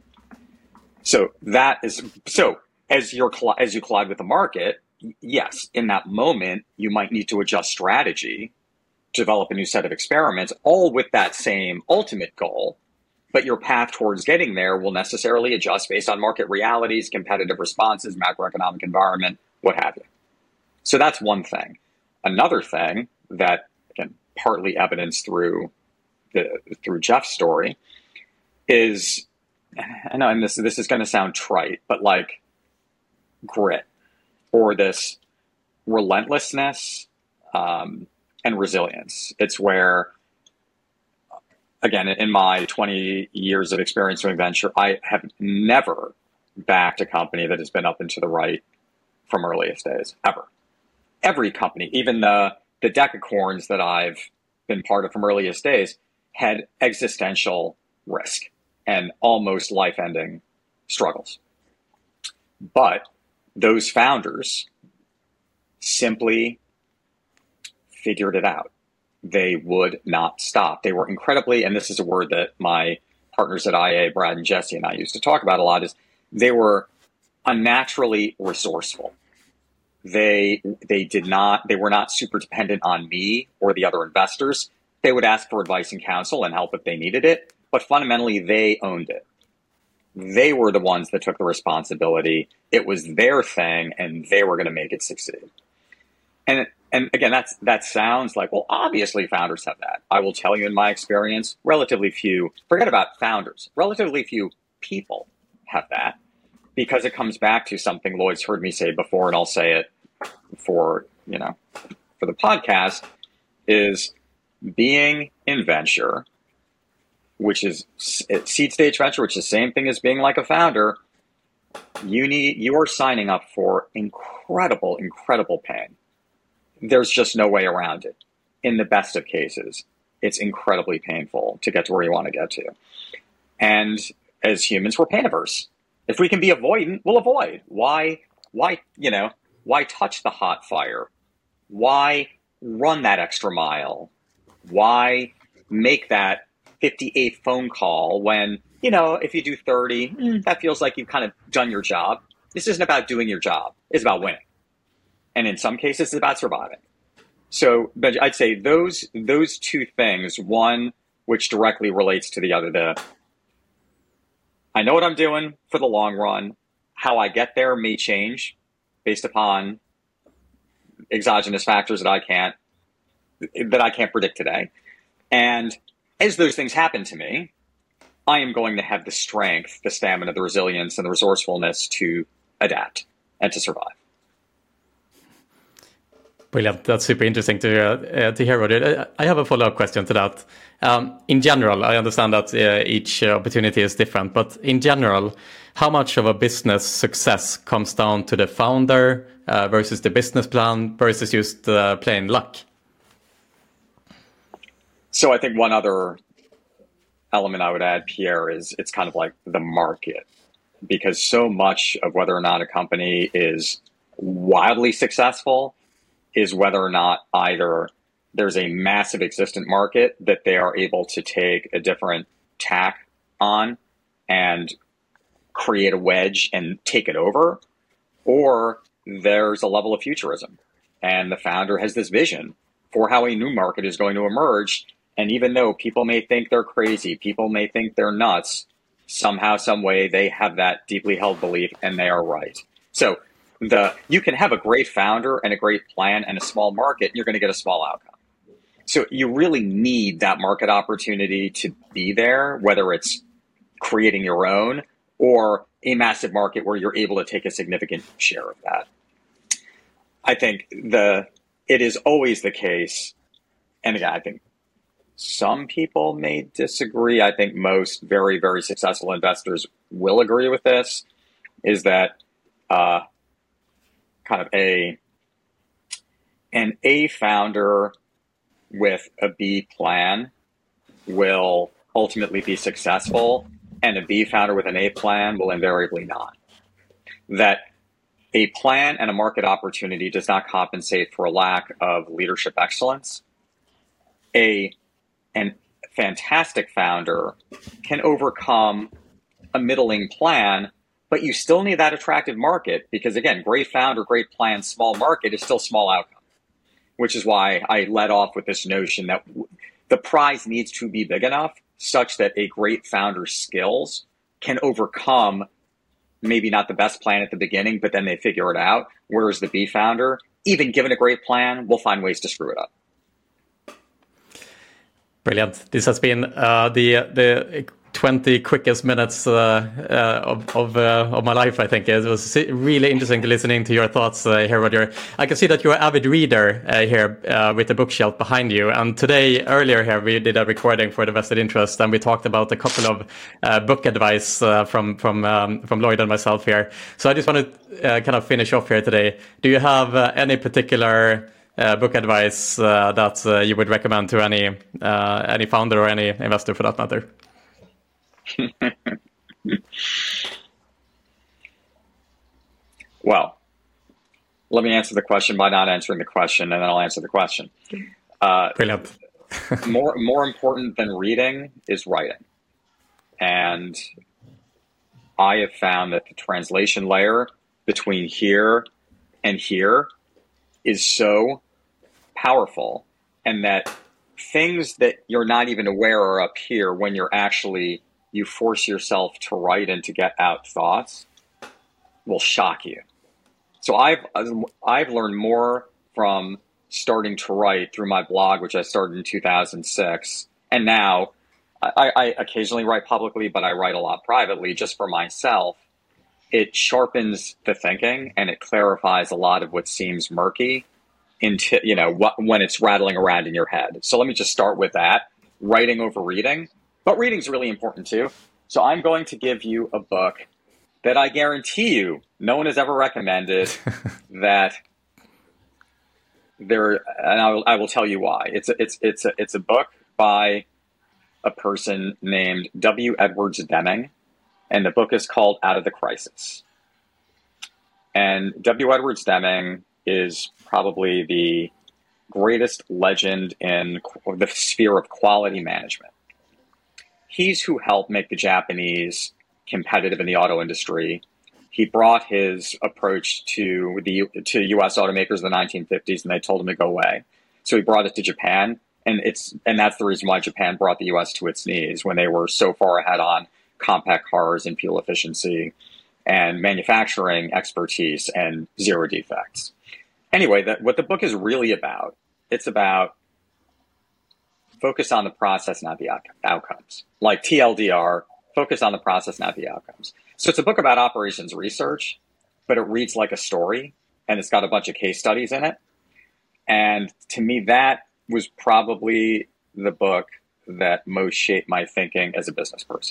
So that is so as you're as you collide with the market. Yes, in that moment, you might need to adjust strategy, develop a new set of experiments, all with that same ultimate goal. But your path towards getting there will necessarily adjust based on market realities, competitive responses, macroeconomic environment, what have you. So that's one thing. Another thing that, again, partly evidenced through the through Jeff's story is, I know, and this this is going to sound trite, but like grit, or this relentlessness um, and resilience. It's where, again, in my twenty years of experience doing venture, I have never backed a company that has been up and to the right from earliest days, ever. Every company, even the, the decacorns that I've been part of from earliest days, had existential risk and almost life-ending struggles. But those founders simply figured it out. They would not stop. They were incredibly, and this is a word that my partners at I A, Brad and Jesse, and I used to talk about a lot, is they were unnaturally resourceful. They they did not, they were not super dependent on me or the other investors. They would ask for advice and counsel and help if they needed it, but fundamentally they owned it. They were the ones that took the responsibility. It was their thing, and they were going to make it succeed. And and again, that's that sounds like, well, obviously founders have that. I will tell you, in my experience, relatively few, forget about founders, relatively few people have that, because it comes back to something Lloyd's heard me say before, and I'll say it for, you know, for the podcast, is being in venture, which is seed stage venture, which is the same thing as being like a founder. You need, you are signing up for incredible, incredible pain. There's just no way around it. In the best of cases, it's incredibly painful to get to where you want to get to. And as humans, we're pain averse. If we can be avoidant, we'll avoid. Why, why, you know, why touch the hot fire? Why run that extra mile? Why make that fifty-eighth phone call when, you know, if you do thirty, mm, that feels like you've kind of done your job. This isn't about doing your job. It's about winning. And in some cases, it's about surviving. So, but I'd say those those two things, one which directly relates to the other, the I know what I'm doing for the long run. How I get there may change based upon exogenous factors that I can't that I can't predict today. And as those things happen to me, I am going to have the strength, the stamina, the resilience, and the resourcefulness to adapt and to survive. Brilliant. That's super interesting to uh, to hear, Roger. I have a follow-up question to that. Um, in general, I understand that uh, each uh, opportunity is different, but in general, how much of a business success comes down to the founder uh, versus the business plan versus just uh, plain luck? So I think one other element I would add, Pierre, is it's kind of like the market, because so much of whether or not a company is wildly successful is whether or not either there's a massive existent market that they are able to take a different tack on and create a wedge and take it over, or there's a level of futurism. And the founder has this vision for how a new market is going to emerge. And even though people may think they're crazy, people may think they're nuts, somehow, some way, they have that deeply held belief and they are right. So the you can have a great founder and a great plan and a small market, and you're going to get a small outcome. So you really need that market opportunity to be there, whether it's creating your own or a massive market where you're able to take a significant share of that. I think the it is always the case, and again, I think some people may disagree. I think most very, very successful investors will agree with this, is that uh, kind of a an A founder with a B plan will ultimately be successful, and a B founder with an A plan will invariably not. That a plan and a market opportunity does not compensate for a lack of leadership excellence. A an fantastic founder can overcome a middling plan, but you still need that attractive market because, again, great founder, great plan, small market is still small outcome, which is why I led off with this notion that the prize needs to be big enough such that a great founder's skills can overcome maybe not the best plan at the beginning, but then they figure it out. Whereas the B founder, even given a great plan, will find ways to screw it up. Brilliant. This has been uh, the the twenty quickest minutes uh, uh, of of, uh, of my life, I think. It was really interesting to listening to your thoughts uh, here, Roger. I can see that you're an avid reader uh, here uh, with the bookshelf behind you. And today, earlier here, we did a recording for the Vested Interest, and we talked about a couple of uh, book advice uh, from from um, from Lloyd and myself here. So I just want to uh, kind of finish off here today. Do you have uh, any particular Uh, book advice uh, that uh, you would recommend to any uh, any founder or any investor for that matter? Well, let me answer the question by not answering the question, and then I'll answer the question. Uh, Brilliant. more more important than reading is writing, and I have found that the translation layer between here and here is so powerful, and that things that you're not even aware are up here when you're actually, you force yourself to write and to get out thoughts will shock you. So I've, I've learned more from starting to write through my blog, which I started in two thousand six. And now I, I occasionally write publicly, but I write a lot privately just for myself. It sharpens the thinking and it clarifies a lot of what seems murky into, you know, what, when it's rattling around in your head. So let me just start with that, writing over reading. But reading's really important too. So I'm going to give you a book that I guarantee you no one has ever recommended that there, and I will, I will tell you why. It's a, it's, it's a, it's a book by a person named W. Edwards Deming, and the book is called Out of the Crisis. And W. Edwards Deming is probably the greatest legend in the sphere of quality management. He's who helped make the Japanese competitive in the auto industry. He brought his approach to the to U S automakers in the nineteen fifties, and they told him to go away. So he brought it to Japan, and it's and that's the reason why Japan brought the U S to its knees when they were so far ahead on compact cars and fuel efficiency and manufacturing expertise and zero defects. Anyway, that what the book is really about, it's about focus on the process, not the out- outcomes. Like T L D R, focus on the process, not the outcomes. So it's a book about operations research, but it reads like a story, and it's got a bunch of case studies in it. And to me, that was probably the book that most shaped my thinking as a business person.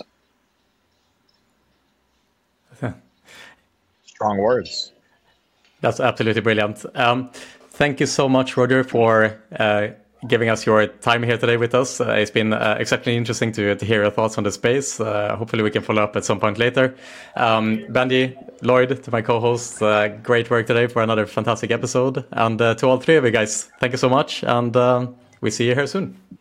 Strong words. That's absolutely brilliant. Um, thank you so much, Roger, for uh, giving us your time here today with us. Uh, it's been uh, exceptionally interesting to, to hear your thoughts on the space. Uh, hopefully we can follow up at some point later. Um, Benji, Lloyd, to my co-hosts, uh, great work today for another fantastic episode. And uh, to all three of you guys, thank you so much. And um, we see you here soon.